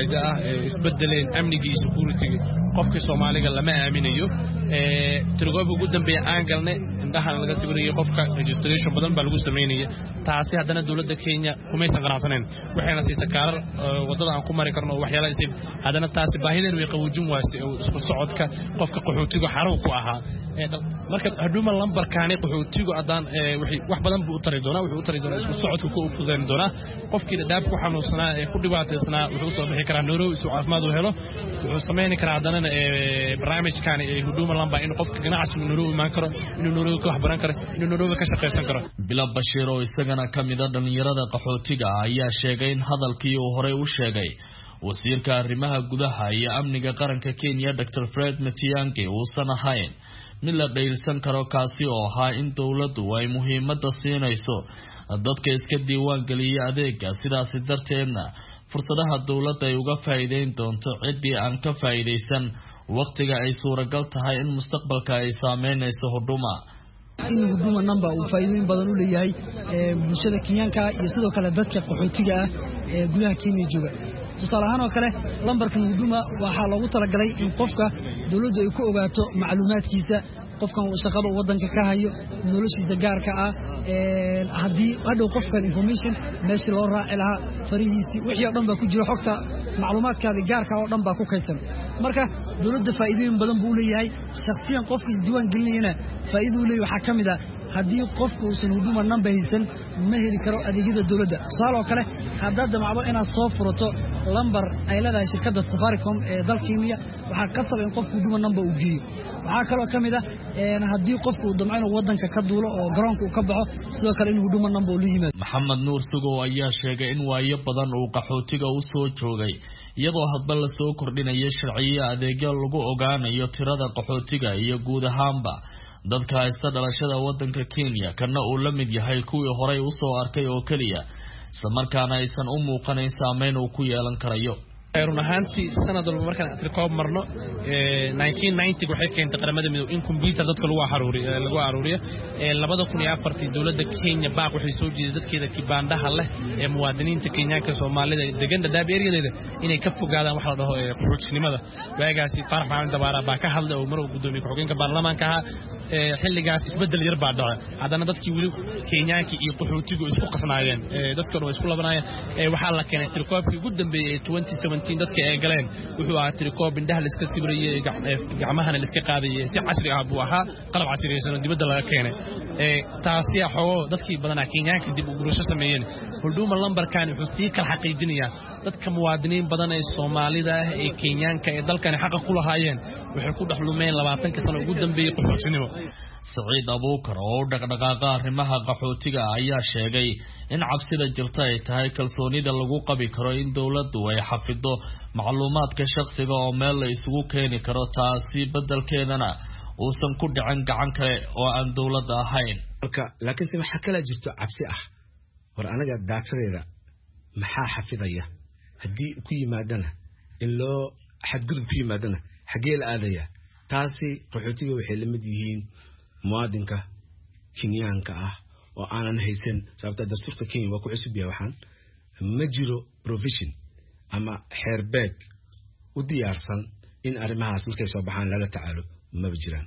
isbedeleen amniga iyo security qofka Soomaaliga lama aaminayo ee tirgoob ugu dambeeyay aan galnay indhaha laga sawiriyay qofka registration badan baa lagu sameeyay taasi haddana dawladda Kenya kumaysan qanacsaneyn waxayna siisay kaarar wadada aan ku mari karno waxyaalo isib haddana taasi baahideen way qawoojin waasay isku socodka qofka qaxootiga xarun ku ahaa marka huduma lambarkaani qaxootiga adaan wax badan buu u tari doonaa wuxuu u tari doonaa isku socodka ku fududeyn doonaa qofkii Dadaab ku xanuunsanaa ee ku dhibaataysnaa wuxuu soo bixi karaa Nairobi si caafimaad u helo wuxuu sameyn karaa haddana barnaamijkan ee huduma lamba in qofka ganacsiga Nairobi imaan karo inuu Nairobi ka wax baran karo inuu Nairobi ka shaqeysan karo. Bilal Bashir oo isagana ka mid ah dhalinyarada qaxootiga ayaa sheegay in hadalkii uu horey u sheegay wasiirka arrimaha gudaha iyo amniga qaranka Kenya Doctor Fred Matiang'i uusan ahayn mid la dheelsan karo kaasi oo ahaa in dawladdu ay muhiimadda siinayso dadka iska diiwaangeliya adeega sidaas darteedna fursadaha dawladda ay uga faa'iideyn doonto cidii aan ka faa'iideysan waqtiga ay suuragal tahay in mustaqbalka ay saameynayso huduma. in huduma namba uu faa'iideyn badan u leeyahay bulshada Kenyaanka iyo sidoo kale dadka qaxootiga ah ee gudaha Kenya jooga. tusaale ahaan oo kale lambarkan huduma waxaa loogu talagalay in qofka dawladdu ay ku ogaato macluumaadkiisa qofkan shaqada wadanka ka hayo noloshiisa gaarka ah ee hadii hadhow qofkan information meeshii loo raaci lahaa farihiisi wixii oo dhan baa ku jira xogta macluumaadkaada gaarka oo dhan baa ku kaydsan marka dawladda faa'iidooyin badan buu leeyahay shakhsiyan qofka isdiiwaan gelinayna faa'iido u leeyahay waxa kamid ah haddii qofku uusan huduma number haysan ma heli karo adeegyada dowladda tusaale oo kale haddaad damacdo inaad soo furato lambar ay leedahay shirkadda Safaricom ee dalka Kenya waxaa qasab in qofku huduma number uu geeyo waxaa kaloo ka mid ah haddii qofku uu damco inuu waddanka ka duulo oo garoonka uu ka baxo sidoo kale in huduma number uu la yimaado Maxamed Nuur Sugo ayaa sheegay in waayo badan uu qaxootiga u soo joogay iyadoo hadba la soo kordhinayo sharciyo adeegyo lagu ogaanayo tirada qaxootiga iyo guud ahaanba dadka haysta dhalashada waddanka Kenya kana uu la mid yahay kuwii horey u soo arkay oo kaliya samarkaana aysan u muuqanayn saameyn uu ku yeelan karayo run ahaantii sanad walba markaan tirkoob marno nineteen ninety waxay keentay qaramada midowga in computer dadka lagu aruuriyo lagu aruuriyo labada kun iyo afar dowladda Kenya baaq waxay soo jeeday dadkeeda kibaandaha leh ee muwaadiniinta Kenyaanka Soomaalida degan dadaab ereyadeeda inay ka fogaadaan wax la dhaho qaxootinimada waagaasi Farax Maxamed Dabaara baa ka hadlay oo mar uu gudoomiye ku-xigeenka baarlamaanka ahaa xilligaas isbedel yar baa dhacay haddana dadkii wali Kenyaanka iyo qaxootigu isku qasnaayeen dadkana way isku labanayeen waxaa la keenay tirkoobkii ugu dambeeyay twenty seventeen dadka ay galeen wuxuu ahaa tirkoob indhaha la iska sibirayay gacmahana la iska qaadayay si casri ah buu ahaa qalab casriyaysan oo dibadda laga keenay ee taasi xogo dadkii badanaa Kenyaanka dib u gurasho sameeyeen huduma lambarkan wuxuu sii kala xaqiijinayaa dadka muwaadiniin badan ee Soomaalida ah ee Kenyaanka ee dalkan xaq ku lahaayeen waxay ku dhaxlumeen labaatan sano ugu dambeeyay qaxootinimo Saciid Abuukar oo dhaqdhaqaaqa arrimaha qaxootiga ayaa sheegay in cabsida jirta ay tahay kalsoonida lagu qabi karo in dawladdu ay xafido macluumaadka shakhsiga oo meel la isugu keeni karo taasi beddelkeedana uusan ku dhicin gacan kale oo aan dawladda ahayn marka laakiin si waxa kala jirto cabsi ah war anaga daatadeeda maxaa xafidaya haddii ku yimaadana in loo xadgudub ku yimaadana xagee la aadaya taasi qaxootiga waxay la mid yihiin muwaadinka Kenyaanka ah oo aanan haysan sababta dastuurka Kenya waa ku cusub yahay waxaan ma jiro provision ama xeerbeeg u diyaarsan in arrimahaas markay soo baxaan laga tacaalo ma jiraan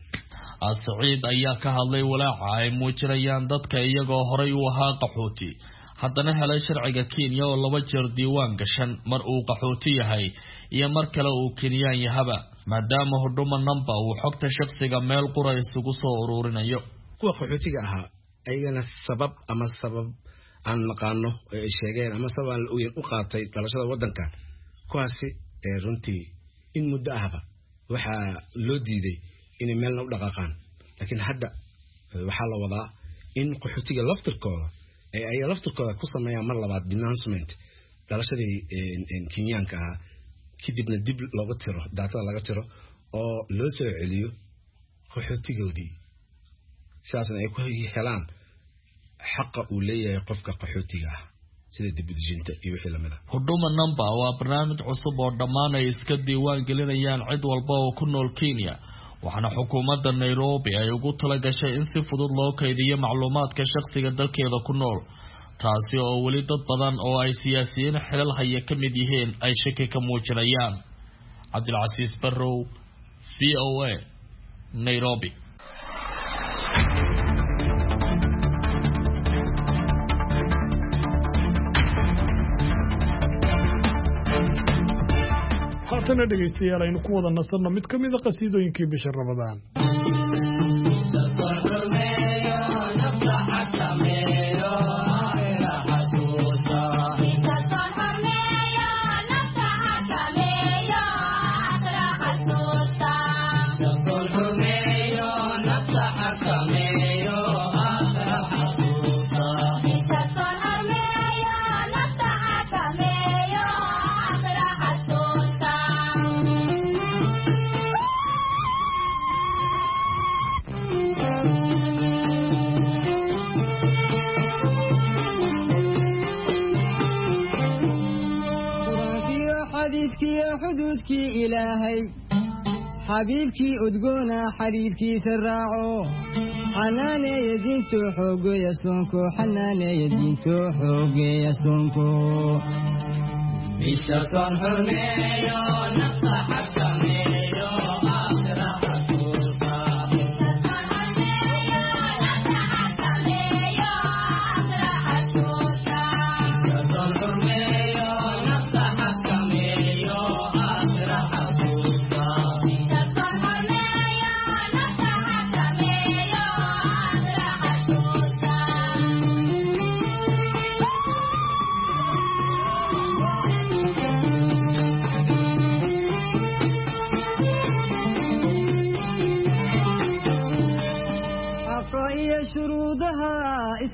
Saciid ayaa ka hadlay walaaca ay muujinayaan dadka iyagoo horey u ahaa qaxooti haddana helay sharciga Kenya oo laba jeer diiwaan gashan mar uu qaxooti yahay iyo mar kale uu Kenyaan yahaba maadaama huduma number uu xogta shakhsiga meel qura isugu soo ururinayo kuwa qaxootiga ahaa ayagana sabab ama sabab aan naqaano ay sheegeen ama sabab aan u qaatay dhalashada waddanka kuwaasi ee runtii in muddo ahba waxa loo diiday in meel u dhaqaaqaan laakiin hadda waxa la wadaa in qaxootiga laftirkooda ay ay laftirkooda ku sameeyaan mar labaad denouncement dhalashadii Kenyaanka ah kidibna dib looga tiro daatada laga tiro oo loo soo celiyo qaxootigoodii sidaasna ay ku helaan xaqa uu leeyahay qofka qaxootiga ah sida dibadjinta iyo wixii lamida huduma number waa barnaamij cusub oo dhammaan ay iska diiwaan gelinayaan cid walba oo ku nool Kenya waxaana xukuumadda Nairobi ay ugu tala gashay in si fudud loo kaydiyo macluumaadka shakhsiga dalkeeda ku nool taasi oo wali dad badan oo ay siyaasiyiin xilal haya ka mid yihiin ay shaki ka muujinayaan Cabdilcasiis Barrow V O A Nairobi haatana dhegaystayaal aynu ku wada nasanno mid ka mid a qasiidooyinkii bisha Ramadaan xududkii ilaahay xabiibkii udgoona xariirkiisa raaco xanaaneeya diinto xoogeeya soonko xanaaneeya diinto xoogeeya soonko bisha soon xurmeeyo nafta xakameeyo aakhira xasuulka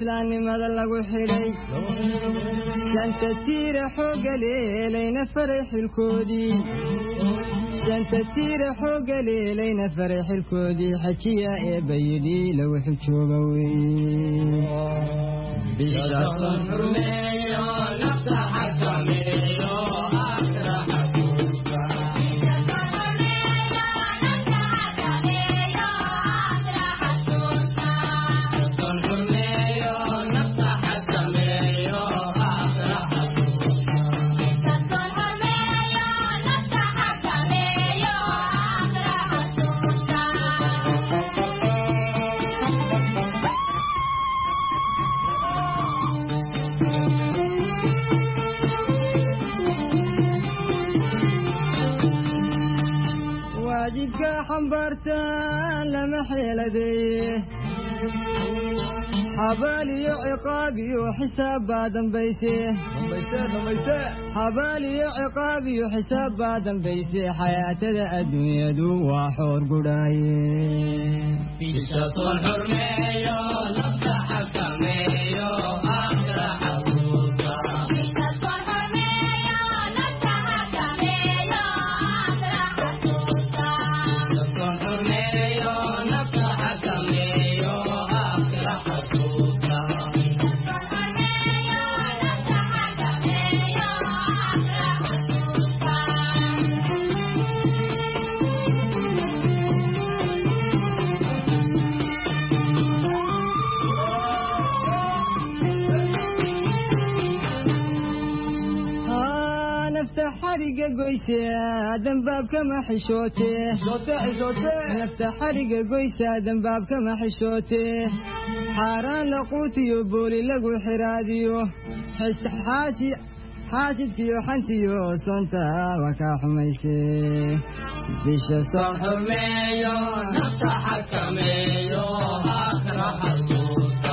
islaamnimada lagu xidhay shanta tiira xoogga leelayna faray xilkoodii shanta tiira xoogga leelayna faray xilkoodii xajiya ee bayidhi lagu xijooba weye bishaastan xurmeeyo nafta xakameeyo waajibka xambaartaan lama xeeladeeye xabaal iyo ciqaab iyo xisaab baa dambayse xabaal iyo ciqaab iyo xisaab baa dambayse xayaatada adduunyadu waa xoor gudhaaye xariga goysa dambaabka ma xishoote nafta xariga goysa dambaabka ma xishoote xaaraan la quutiyo booli lagu xiraadiyo xaaji xaajidkiyo xantiyo soonta waa kaa xumayse bisha soon xurmeeyo nafta xakameeyo aakhira xasuusta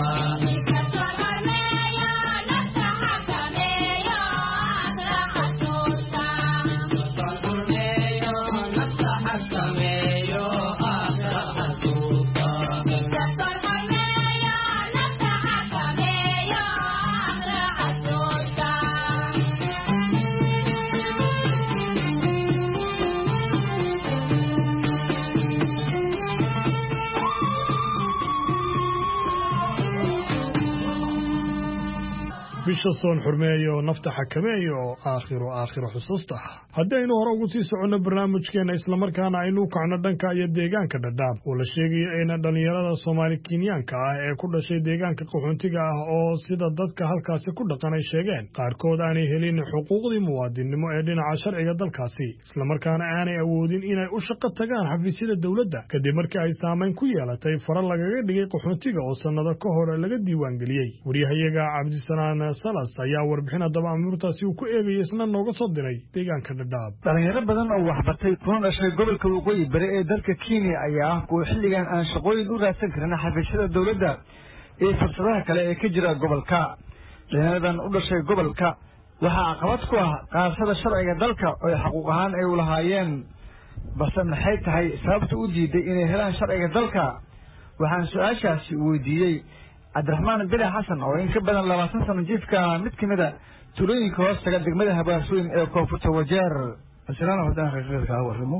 bisha soon xurmeeyo nafta xakameeyo aakhiro aakhiro xusuusta haddaynu hore ugu sii soconno barnaamijkeena islamarkaana aynu u kacno dhanka iyo deegaanka dhadhaab oo la sheegayo in dhallinyarada soomaali kenyaanka ah ee ku dhashay deegaanka qaxoontiga ah oo sida dadka halkaasi ku dhaqan ay sheegeen qaarkood aanay helin xuquuqdii muwaadinnimo ee dhinaca sharciga dalkaasi islamarkaana aanay awoodin inay u shaqo tagaan xafiisyada dowladda kadib markii ay saamayn ku yeelatay fara lagaga dhigay qaxoontiga oo sannado ka hor laga diiwaangeliyey waryahayaga cabdisanaan salas ayaa warbixin haddaba amuurtaasi uu ku eegayay isna nooga soo diray deegaanka dhadhaab dhalinyaro badan oo waxbartay kuna dhashay gobolka waqooyi bari ee dalka kenya ayaa ah kuwa xilligan aan shaqooyin u raadsan karin xafiisyada dowladda iyo fursadaha kale ee ka jira gobolka dhalinyaradan u dhashay gobolka waxaa caqabad ku ah qaadashada sharciga dalka oo xaquuq ahaan ay u lahaayeen balse maxay tahay sababta u diiday inay helaan sharciga dalka waxaan su-aashaasi weydiiyey cabdiraxmaan bile xasan oo in ka badan labaatan sano jiifka mid ka mid a tulooyinka hoostaga degmada habaarshooyin ee koonfurta wajeer masalan haddaan xaqiiqada kaa warramo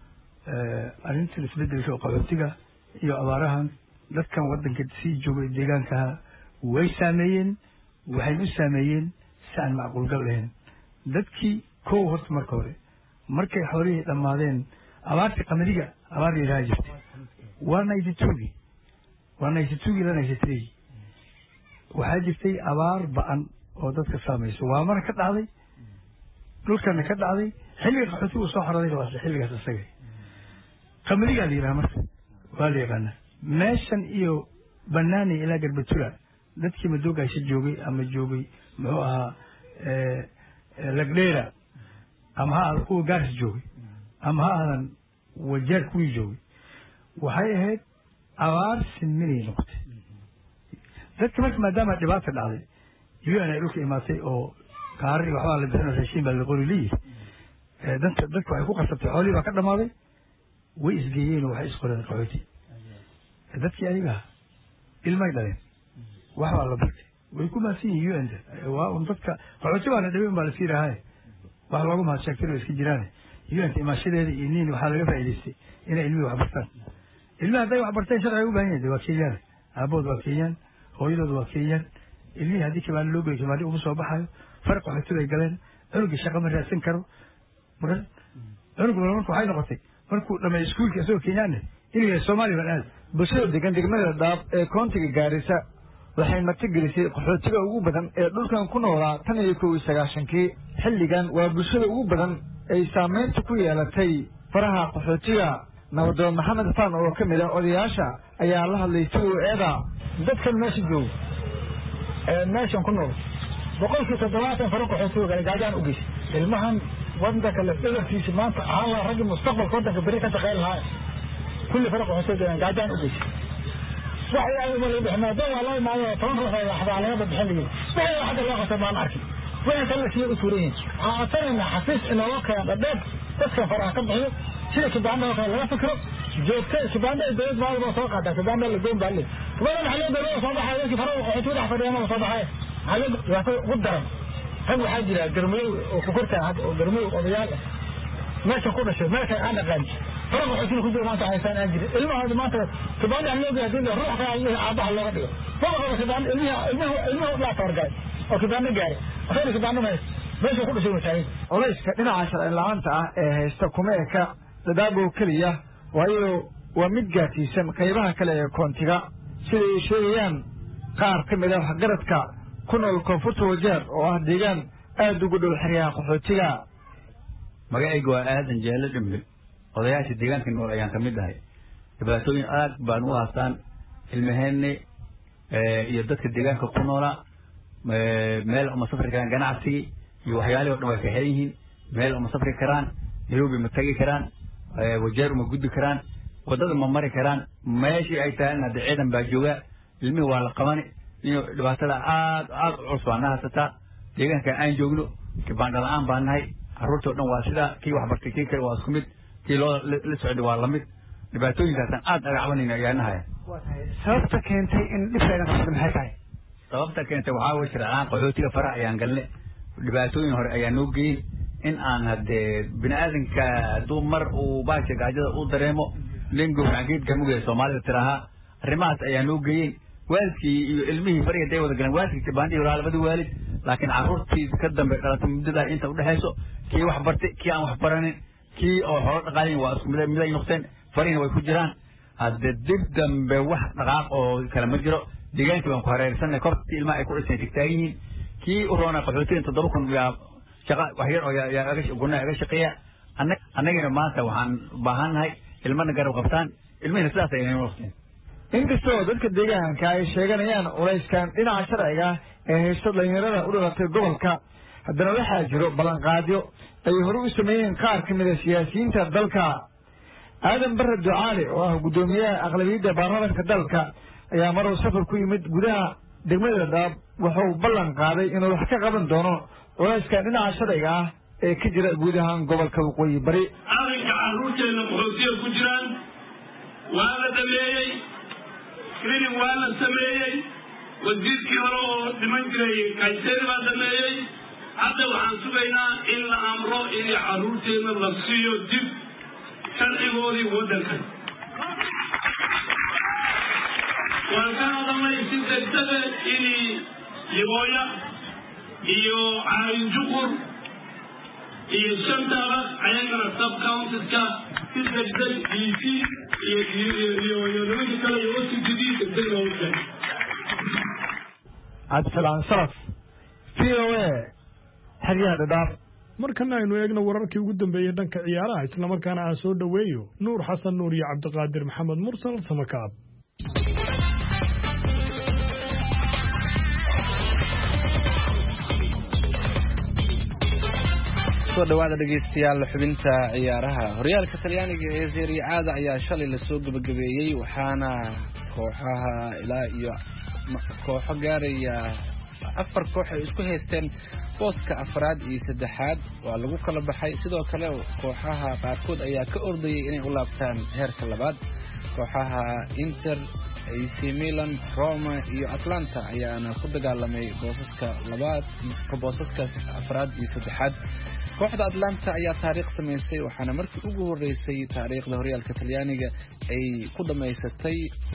arrintan isbedelka qaxootiga iyo abaarahan dadkan waddanka sii joogay deegaankaha way saameeyeen waxay u saameeyeen si aan macquulgal lahayn dadkii kow horta marka hore markay xoolihii dhammaadeen abaartii qamadiga abaar yaraha jirtay waa ninety two-gi waa ninety two-gi la ninety three waxaa jirtay abaar ba-an oo dadka saamayso waa mana ka dhacday dhulkana ka dhacday xilliga qaxootiga uu soo xorooday waa xilligaas isaga qamadigaa la yidhaha marka waa la yaqaanaa meeshan iyo banaani ilaa garbatula dadkii madoogaasha joogay ama joogay muxuu ahaa lagdheera ama ha ahadan kuwa gaarsi joogay ama ha ahadan wajeer kuwii joogay waxay ahayd abaar sinminay noqotay dadka marka maadaama dhibaata dhacday u n ay dhulka imaatay oo kaarari waxbaa la bixino raashiin baa la qori leeyihi danta dadka waxay ku qasabtay xoolihii baa ka dhamaaday way isgeeyeen oo waxay isqoreen qaxooti dadkii adiga ilmay dhaleen wax baa la bartay way ku mahadsan yihiin u n waa un dadka qaxooti baa la dhibin baa la sii rahay wax loogu mahad sheegtay oo iska jiraan u n imaashadeeda iyo nin waxaa laga faa'iidaystay inay ilmihii wax bartaan ilmaha hadday wax barteen sharciga u baahan yahay waa kenyaan aabood waa kenyaan hooyadood waa kenyaan ilmihii haddii kibaani loo geeyo kibaani uma soo baxayo farq qaxooti bay galeen cunugii shaqa ma raadsan karo marka cunug marka waxay noqotay markuu dhamay iskuulka isagoo kenyaanne inuu yahay soomaaliya baan aad bulshada degan degmada dhaab ee koontiga gaarisa waxay martigelisay qaxootiga ugu badan ee dhulkan ku noolaa tan iyo kow iyo sagaashankii xilligan waa bulshada ugu badan ay saameynta ku yeelatay faraha qaxootiga nabadoon maxamed fan oo ka mid ah odayaasha ayaa la hadlay si uu eeda dadkan meesha jooga ee meeshan ku nool boqolkii toddobaatan faro qaxootiga kale gaajaan u geysay ilmahan wadanka la dhabarkiisa maanta ahaan lahaa raggii mustaqbalka wadanka beri ka shaqeyn lahaa kulli faro qaxootiga gaajaan u geysay wax ilaahay uma laga bixin maadaama waa loo imaado toban ruux oo waxbaa laga bixin layihin wixii xagga loo qabtay maan arkin wixii kale sii u tuuran yihin waxaan codsanaynaa xafiis inooga keeno dhadheer dadkan faraha ka bixiyo sida kibaanda oo kale laga fikro joogta kibaanda ay dowlad maalba soo qaataa kibaanda la goon baa le kibaanda maxaa loo dowlada soo baxaya dadkii faraha qaxootiga dhex fadhiyaan soo baxaya maxaa loo dhibaato ugu daran rag waxaa jira garmayow oo ku kortaa hadda oo garmayow odayaal ah meesha ku dhashay meesha aan dhaqaan faraha qaxootiga ku jira maanta haysaan aan jirin ilmahooda maanta kibaanda loo geeyo hadii ruux ka ay aabaha looga dhigo faraha kibaanda ilmaha ilmaha ilmaha la taargay oo kibaanda gaaray afar kibaanda ma meesha ku dhashay wasaayid culayska dhinaca sharci la-aanta ah ee haysta kuma eka dadaabo keliya waayo waa mid gaarsiisan qaybaha kale ee koontiga sida ay sheegayaan qaar ka mid ah waxgaradka ku nool koonfurta wajeer oo ah deegaan aada ugu dhow xeryaha qaxootiga magacayga waa aadan jeelo dhimbe odayaasha deegaanka nool ayaan kamid ahay dhibaatooyin aad baan u haastaan ilmaheenne iyo dadka deegaanka ku noolaa meel uma safri karaan ganacsigii iyo waxyaalihii o dhan way ka xiran yihiin meel uma safri karaan nairobi ma tagi karaan wajeer uma gudbi karaan wadada ma mari karaan meeshii ay tahay hadda ciidan baa jooga ilmihii waa la qabani iyo dhibaatada aad aad u culus baan na haysataa deegaanka aan joogno kibaanda la-aan baan nahay carruurtao dhan waa sidaa kii wax bartay kii kale waa isku mid kii loo la socday waa lamid dhibaatooyinkaasaan aad agacbanayna ayaa nahaya sababta keentay in dhibkayna qabto maxay tahay sababta keentay waxaa way sharcaan qaxootiga faraha ayaan galne dhibaatooyin hore ayaa noo geeyey in aan haddee bini aadanka hadduu mar uu baasha gaajada u dareemo lingo geedka mugaya soomaalida tiraahaa arrimahaas ayaa noo geeyey waalidkii iyo ilmihii fariga day wada galeen waalidkii kibaandihii walaa labada waalid laakiin carruurtii ka dambe dhalatay muddadaa inta udhexayso kii wax bartay kii aan wax baranin kii oo xoolo dhaqaalayin waa isku mid miday noqteen farihina way ku jiraan hadde dib dambe wax dhaqaaq oo kale ma jiro deegaankii baan ku hareersanay kortii ilmaha ay ku dhisnay tigtaagan yihiin kii u roona qaxootigan toddoba kun yaa shaqa wax yar oo yaa gunaa iga shaqeeya annagina maanta waxaan baahannahay ilmana garab qabtaan ilmihina sidaas ay inoo waqteen inkastoo dadka deegaanka ay sheeganayaan culayskan dhinaca sharciga ee haysta dhalinyarada u dhalatay gobolka haddana waxaa jiro ballanqaadyo ay hore u sameeyeen qaar ka mid a siyaasiyiinta dalka aadan bare ducaale oo ah guddoomiyaha aqlabiyadda baarlamaanka dalka ayaa maruu safar ku yimid gudaha degmada dhaab wuxuu ballan qaaday inuu wax ka qaban doono culayskan dhinaca sharciga ah ee ka jira guud ahaan gobolka waqooyi bari arrinka carruurteena qaxootiga ku jiraan waa la dhameeyey screening waa la sameeyey wasiirkii hore oo dhiman jiray kayseri baa dhameeyey hadda waxaan sugaynaa in la amro in carruurteena la siiyo dib sharcigoodii waddankan waan ka hadalnay si degdega in libooya iyo caalinjuqur iyo shantaba ayagana sub countiska si degdeg d c iyo nimanka kale iyo o c d d degdeg loogu keenay cabdisalaan saraf v o a xeryaha dhadhaaf markana aynu eegno wararkii ugu dambeeyey dhanka ciyaaraha islamarkaana aan soo dhoweeyo nuur xasan nuur iyo cabdiqaadir maxamed mursal samakaab soo dhawaada dhegeystayaal xubinta ciyaaraha horyaalka talyaaniga ee Serie A ayaa shalay la soo gabagabeeyay waxaana kooxaha ilaa iyo kooxo gaaraya afar koox ay isku haysteen booska afraad iyo saddexaad waa lagu kala baxay sidoo kale kooxaha qaarkood ayaa ka ordayay inay u laabtaan heerka labaad kooxaha Inter A C Milan, Roma iyo Atlanta ayaana ku dagaalamay boosaska labaad boosaska afraad iyo saddexaad. kooxda Atlanta ayaa taariikh sameysay waxaana markii ugu horeysay taariikhda horyaalka Talyaaniga ay ku dhameysatay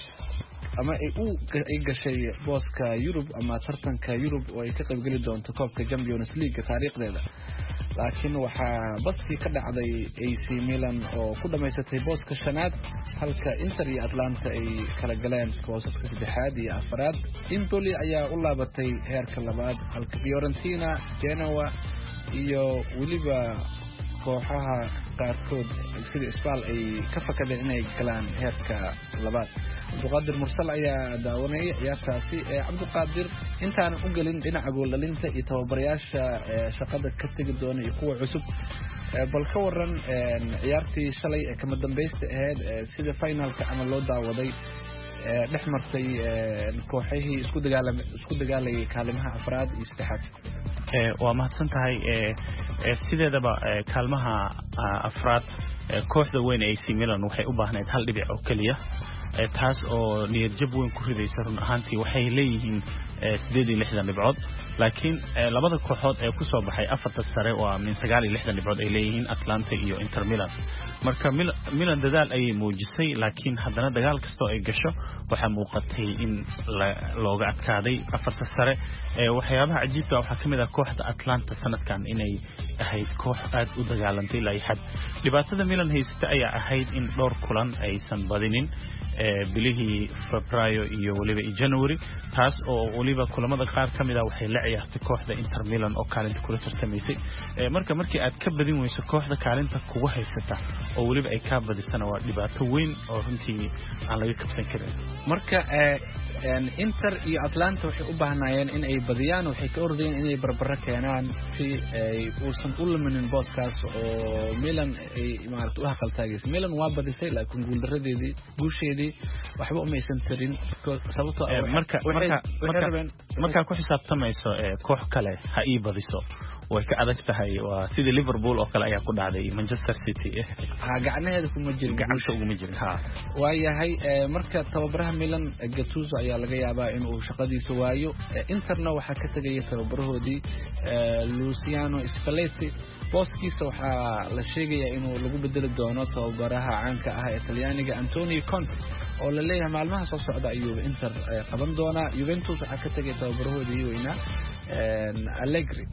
ama ay u ay gashay booska Yurub ama tartanka Yurub oo ay ka qayb gali doonto koobka Champions League taariikhdeeda. laakiin waxaa baskii ka dhacday A C Milan oo ku dhameysatay booska shanaad halka Inter iyo Atlanta ay kala galeen boosaska saddexaad iyo afraad. Empoli ayaa u laabatay heerka labaad halka Fiorentina, Genoa iyo waliba kooxaha qaarkood sida Spal ay ka fakadeen inay galaan heerka labaad. Cabdiqaadir Mursal ayaa daawanay ciyaartaasi. Cabdiqaadir intaan u galin dhinaca gool dhalinta iyo tababarayaasha shaqada ka tagi doona iyo kuwa cusub bal ka waran ciyaartii shalay ee kama dambaysta ahayd sida finalka ama loo daawaday dhex martay kooxihii isku dagaalamay isku dagaalayay kaalimaha afraad iyo saddexaad. ee waa mahadsan tahay ee sideedaba kaalmaha afraad kooxda weyn ee A C Milan waxay u baahnayd hal dhibic oo kaliya taas oo niyad jab weyn ku ridaysa run ahaantii waxay leeyihiin sideed iyo lixdan dhibcood laakiin labada kooxood ee ku soo baxay afarta sare waa min sagaal iyo lixdan dhibcood ay leeyihiin Atlanta iyo Inter Milan. marka Milan dadaal ayay muujisay laakiin haddana dagaal kasto ay gasho waxa muuqatay in looga adkaaday afarta sare. waxyaabaha cajiibka waxa kamid ah kooxda Atlanta sanadkan inay ahayd koox aad u dagaalantay ilaa xad. dhibaatada Milan haysata ayaa ahayd in dhowr kulan aysan badinin bilihii Febraayo iyo waliba January taas oo waliba kulamada qaar kamid ah waxay la ciyaartay kooxda Inter Milan oo kaalinta kula tartamaysay. marka markii aad ka badin weyso kooxda kaalinta kugu haysata oo waliba ay ka badisana waa dhibaato weyn oo runtii aan laga kabsan karin. marka Inter iyo Atlanta waxay u baahnayeen in ay badiyaan waxay ka ordayeen inay barbara keenaan si ay uusan u lumin booskaas oo Milan ay maartu u haqaltaagayso. Milan waa badisay laakiin guul daradeedii guusheedii waxba uma aysan tarin sababtoo ah marka marka marka ku xisaabtamayso koox kale ha ii badiso way ka adag tahay waa sida Liverpool oo kale ayaa ku dhacday Manchester City ha gacnaheeda kuma jirin gacanta ugu jirin ha waayahay marka tababaraha Milan Gattuso ayaa laga yaabaa in uu shaqadiisa waayo. Interna waxa ka tagay tababarahoodii Luciano Spalletti booskiisa waxaa la sheegayaa inuu lagu bedeli doono tababaraha caanka ah ee Talyaaniga Antonio Conte oo la leeyahay maalmaha soo socda ayuu Inter qaban doona. Juventus waxa ka tagay tababarahoodii weynaa Allegri.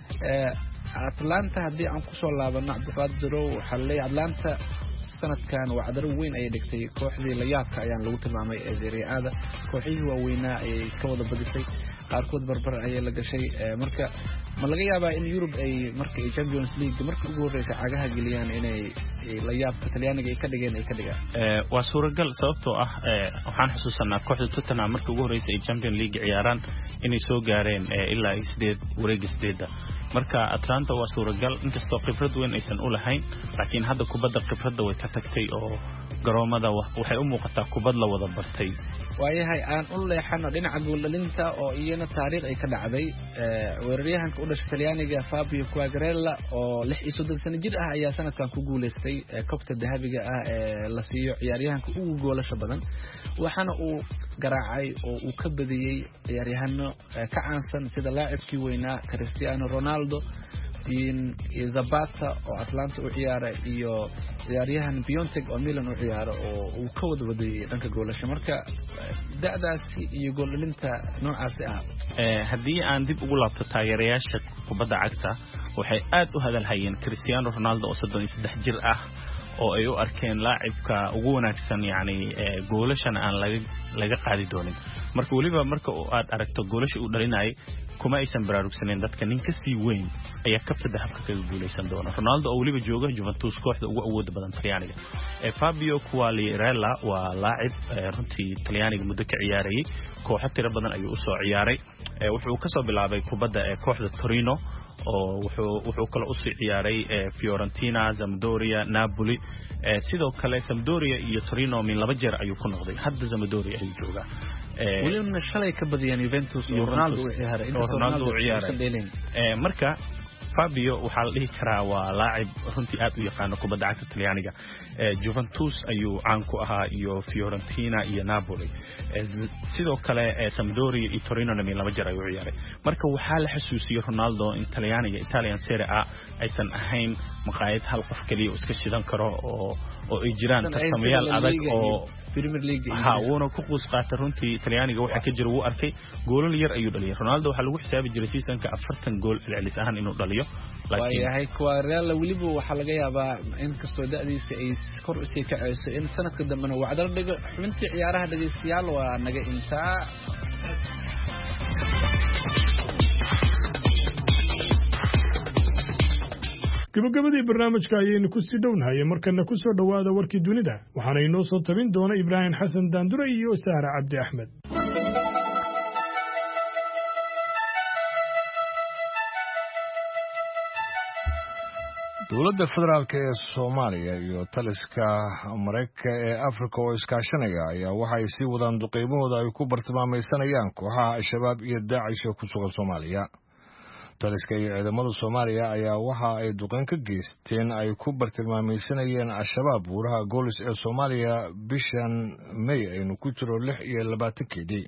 Atlanta haddii aan ku soo laabano Cabdiqaadir waxa la leeyahay Atlanta sanadkan waa cadar weyn ay dhigtay kooxdii la yaabka ayaan lagu tilmaamay ee Serie A kooxihii waaweynaa ay ka wada badisay qaarkood barbar ayay la gashay. marka ma laga yaabaa in Europe ay markay Champions League markii ugu horeysay cagaha geliyaan inay la yaabka Talyaaniga ay ka dhigeen ay ka dhigaan ee waa suuragal sababtoo ah waxaan xusuusanaa kooxda Tottenham markii ugu horeysay ay Champions League ciyaaraan inay soo gaareen ilaa sideed wareeg sideeda. marka Atlanta waa suuragal inkastoo khibrad weyn aysan u lahayn laakiin hadda kubadda khibradda way ka tagtay oo garoomada waxay u muuqataa kubad la wada bartay. waayahay aan u leexano dhinaca gool dhalinta oo iyana taariikh ay ka dhacday. weeraryahanka u dhashay Talyaaniga Fabio Quagliarella oo lix iyo soddon sano jir ah ayaa sanadkan ku guuleystay koobka dahabiga ah ee la siiyo ciyaaryahanka ugu goolasha badan waxaana uu garaacay oo uu ka badiyay ciyaaryahano ka caansan sida laacibkii weynaa Cristiano Ronaldo in Zapata oo Atlanta u ciyaaray iyo ciyaaryahan Piontek oo Milan u ciyaaro oo uu ka wada badiyay dhanka goolasha. marka da'daasi iyo gool dhalinta noocaasi ah ee hadii aan dib ugu laabto taageerayaasha kubadda cagta waxay aad u hadal hayeen Cristiano Ronaldo oo soddon iyo saddex jir ah oo ay u arkeen laacibka ugu wanaagsan yani goolashan aan laga laga qaadi doonin. marka waliba marka aad aragto goolasha uu dhalinay kuma aysan baraarugsaneen dadka nin ka sii weyn ayaa kabta dahabka kaga guuleysan doona. Ronaldo oo waliba jooga Juventus kooxda ugu awood badan Talyaaniga. ee Fabio Quagliarella waa laacib runtii Talyaaniga muddo ka ciyaarayay kooxo tiro badan ayuu u soo ciyaaray. wuxuu ka soo bilaabay kubadda ee kooxda Torino oo wuxuu wuxuu kala u sii ciyaaray Fiorentina, Sampdoria, Napoli. sidoo kale Sampdoria iyo Torino min laba jeer ayuu ku noqday. hadda Sampdoria ayuu joogaa. waliba shalay ka badiyeen Juventus oo Ronaldo u ciyaaray inta Ronaldo u ciyaaray. ee marka Fabio waxaa la dhihi karaa waa laacib runtii aad u yaqaan kubadda cagta Talyaaniga Juventus ayuu caan ku ahaa iyo Fiorentina iyo Napoli sidoo kale Sampdoria iyo Torino namay laba jeer ayuu ciyaaray marka waxaa la xasuusiyay Ronaldo in Talyaaniga Italian Serie A aysan ahayn maqaayad hal qof kaliya iska shidan karo oo oo ay jiraan tartamayaal adag oo Premier League ha wana ku quus qaatay runtii Talyaaniga waxa ka jira uu arkay goolal yar ayuu dhaliyay Ronaldo waxa lagu xisaabi jiray seasonka afartan gool celcelis ahaan inuu dhaliyo laakiin waxa kuwa Real waliba waxa laga yaabaa in kastoo da'diisa ay kor u sii kacayso in sanadka dambena wacdal dhigo xubintii ciyaaraha dhageystayaal waa naga intaa gabagabadii barnaamijka ayaynu ku sii dhownahay markana ku soo dhawaada warkii dunida waxaana inoo soo tabin doona Ibrahim Xasan Daandure iyo Saara Cabdi Axmed dowladda federaalka ee Soomaaliya iyo taliska Mareykanka ee Afrika oo iskaashanaya ayaa waxay sii wadaan duqeymahooda ay ku bartilmaamaysanayaan kooxaha Al-Shabaab iyo Daacish ee ku sugan Soomaaliya taliska iyo ciidamada Soomaaliya ayaa waxa ay duqeyn ka geysteen ay ku bartilmaamaysanayeen Al-Shabaab buuraha Golis ee Soomaaliya bishan May aynu ku jiro lix iyo labaatan keedii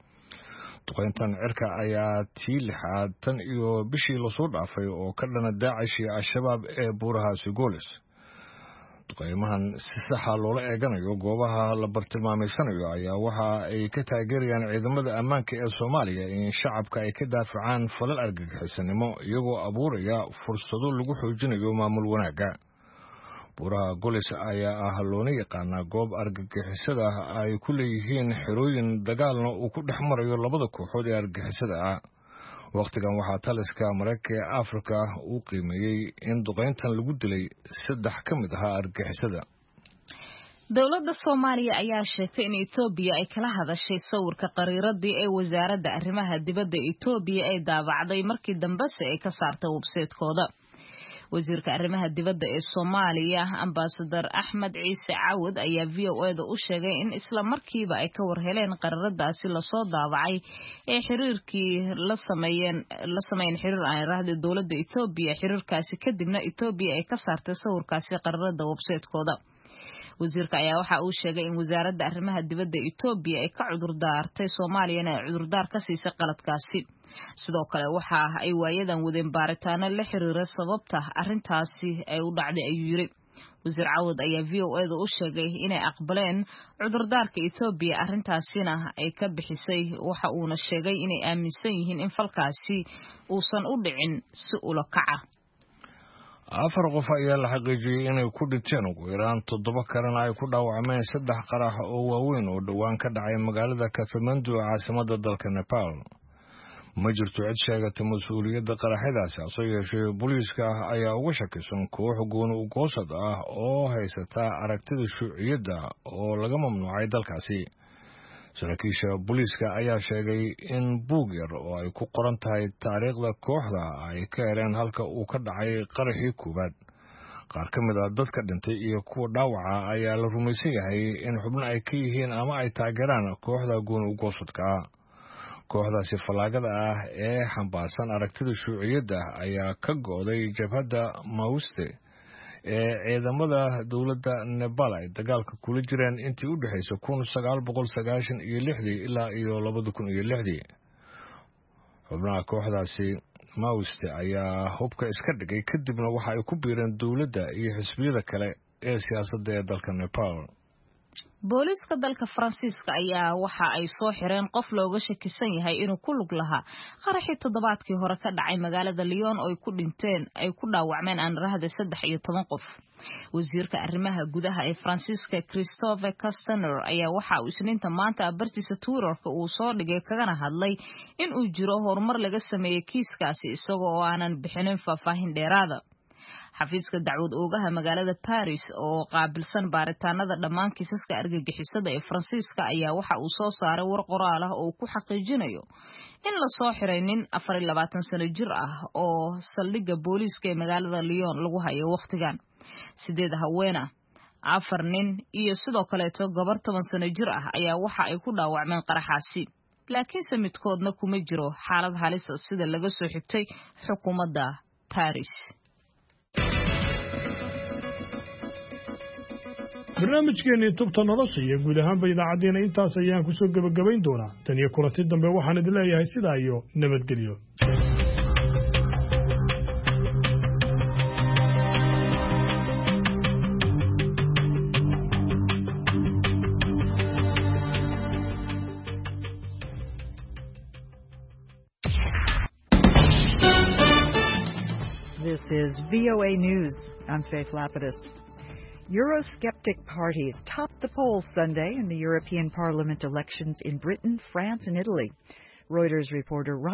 duqeyntan cirka ayaa tii lixaad tan iyo bishii la soo dhaafay oo ka dhana Daacish iyo Al-Shabaab ee buurahaasi Golis duqeymahan si sax ah loola eeganayo goobaha la bartilmaameysanayo ayaa waxa ay ka taageerayaan ciidamada ammaanka ee Soomaaliya in shacabka ay ka daafacaan falal argagixisanimo iyagoo abuuraya fursado lagu xoojinayo maamul wanaagga buuraha Golis ayaa ah loona yaqaanaa goob argagixisada ay ku leeyihiin xerooyin dagaalna uu ku dhex marayo labada kooxood ee argagixisada ah waqtigan waxaa taliska Mareykanka ee Afrika uu qiimeeyay in duqeyntan lagu dilay saddex ka mid ah argagixisada dowladda Soomaaliya ayaa sheegtay in Ethiopia ay kala hadashay sawirka qariiradii ee wasaaradda arrimaha dibadda Ethiopia ay daabacday markii dambe ay ka saartay website-kooda wasiirka arrimaha dibadda ee Soomaaliya ambassador Axmed Ciise Caawud ayaa V O A da u sheegay in isla markiiba ay ka warheleen qariiradaasi la soo daabacay ee xiriirkii la sameeyeen la sameeyeen xiriir aan raahday dowladda Ethiopia xiriirkaasi kadibna Ethiopia ay ka saartay sawirkaasi qariirada website-kooda wasiirka ayaa waxa uu sheegay in wasaaradda arrimaha dibadda Ethiopia ay ka cudur daartay Soomaaliya inay cudur daar ka siisay qaladkaasi sidoo kale waxa ay waayadan wadeen baaritaano la xiriira sababta arintaasi ay u dhacday ayuu yiri wasiir Caawud ayaa V O A da u sheegay inay aqbaleen cudurdaarka Ethiopia arintaasina ay ka bixisay waxa uuna sheegay inay aaminsan yihiin in falkaasi uusan u dhicin si ula kaca afar qof ayaa la xaqiijiyay inay ku dhinteen ugu yaraan toddoba kalena ay ku dhaawacmeen saddex qarax oo waaweyn oo dhowaan ka dhacay magaalada Kathmandu ee caasimadda dalka Nepal ma jirto cid sheegatay mas'uuliyadda qaraxyadaasi asoo yeeshee booliiska ayaa uga shakisan koox gooni u goosad ah oo haysata aragtida shuuciyadda oo laga mamnuucay dalkaasi saraakiisha booliiska ayaa sheegay in buug yar oo ay ku qoran tahay taariikhda kooxda ay ka heleen halka uu ka dhacay qaraxii koowaad qaar ka mid ah dadka dhintay iyo kuwa dhaawaca ayaa la rumaysan yahay in xubno ay ka yihiin ama ay taageeraan kooxda gooni u goosadka kooxdaasi falaagada ah ee xambaarsan aragtida shuuciyadda ayaa ka go'day jabhadda Maoiste ee ciidamada dowladda Nepal ay dagaalka kula jireen intii u dhaxaysay kun sagaal boqol sagaashan iyo lixdii ilaa iyo laba kun iyo lixdii xubnaha kooxdaasi Maoiste ayaa hubka iska dhigay kadibna waxa ay ku biireen dowladda iyo xisbiyada kale ee siyaasadda ee dalka Nepal booliiska dalka Faransiiska ayaa waxa ay soo xireen qof looga shakisan yahay inuu ku lug lahaa qaraxii toddobaadkii hore ka dhacay magaalada Lyon oo ay ku dhinteen ay ku dhaawacmeen aan raahda saddex iyo toban qof wasiirka arrimaha gudaha ee Faransiiska Christophe Castaner ayaa waxa uu isniinta maanta bartiisa Twitterka uu soo dhigay kagana hadlay in uu jiro horumar laga sameeyay kiiskaasi isagoo oo aanan bixinin faahfaahin dheeraada xafiiska dacwad oogaha magaalada Paris oo qaabilsan baaritaanada dhammaan kiisaska argagixisada ee Faransiiska ayaa waxa uu soo saaray war qoraal ah oo ku xaqiijinayo in la soo xiray nin afar iyo labaatan sano jir ah oo saldhigga booliiska ee magaalada Lyon lagu hayo waqtigan sideed haween ah afar nin iyo sidoo kale gabar toban sano jir ah ayaa waxa ay ku dhaawacmeen qaraxaasi laakiin midkoodna kuma jiro xaalad halis ah sida laga soo xigtay xukuumadda Paris. barnaamijkeennii tubta nolosha iyo guud ahaanba idaacaddeenna intaas ayaan ku soo gebagabayn doonaa tan iyo kulanti dambe waxaan idin leeyahay sidaa iyo nabadgelyo. This is V O A News. I'm Faith Lapidus. Eurosceptic parties topped the polls Sunday in the European Parliament elections in Britain, France, and Italy. Reuters reporter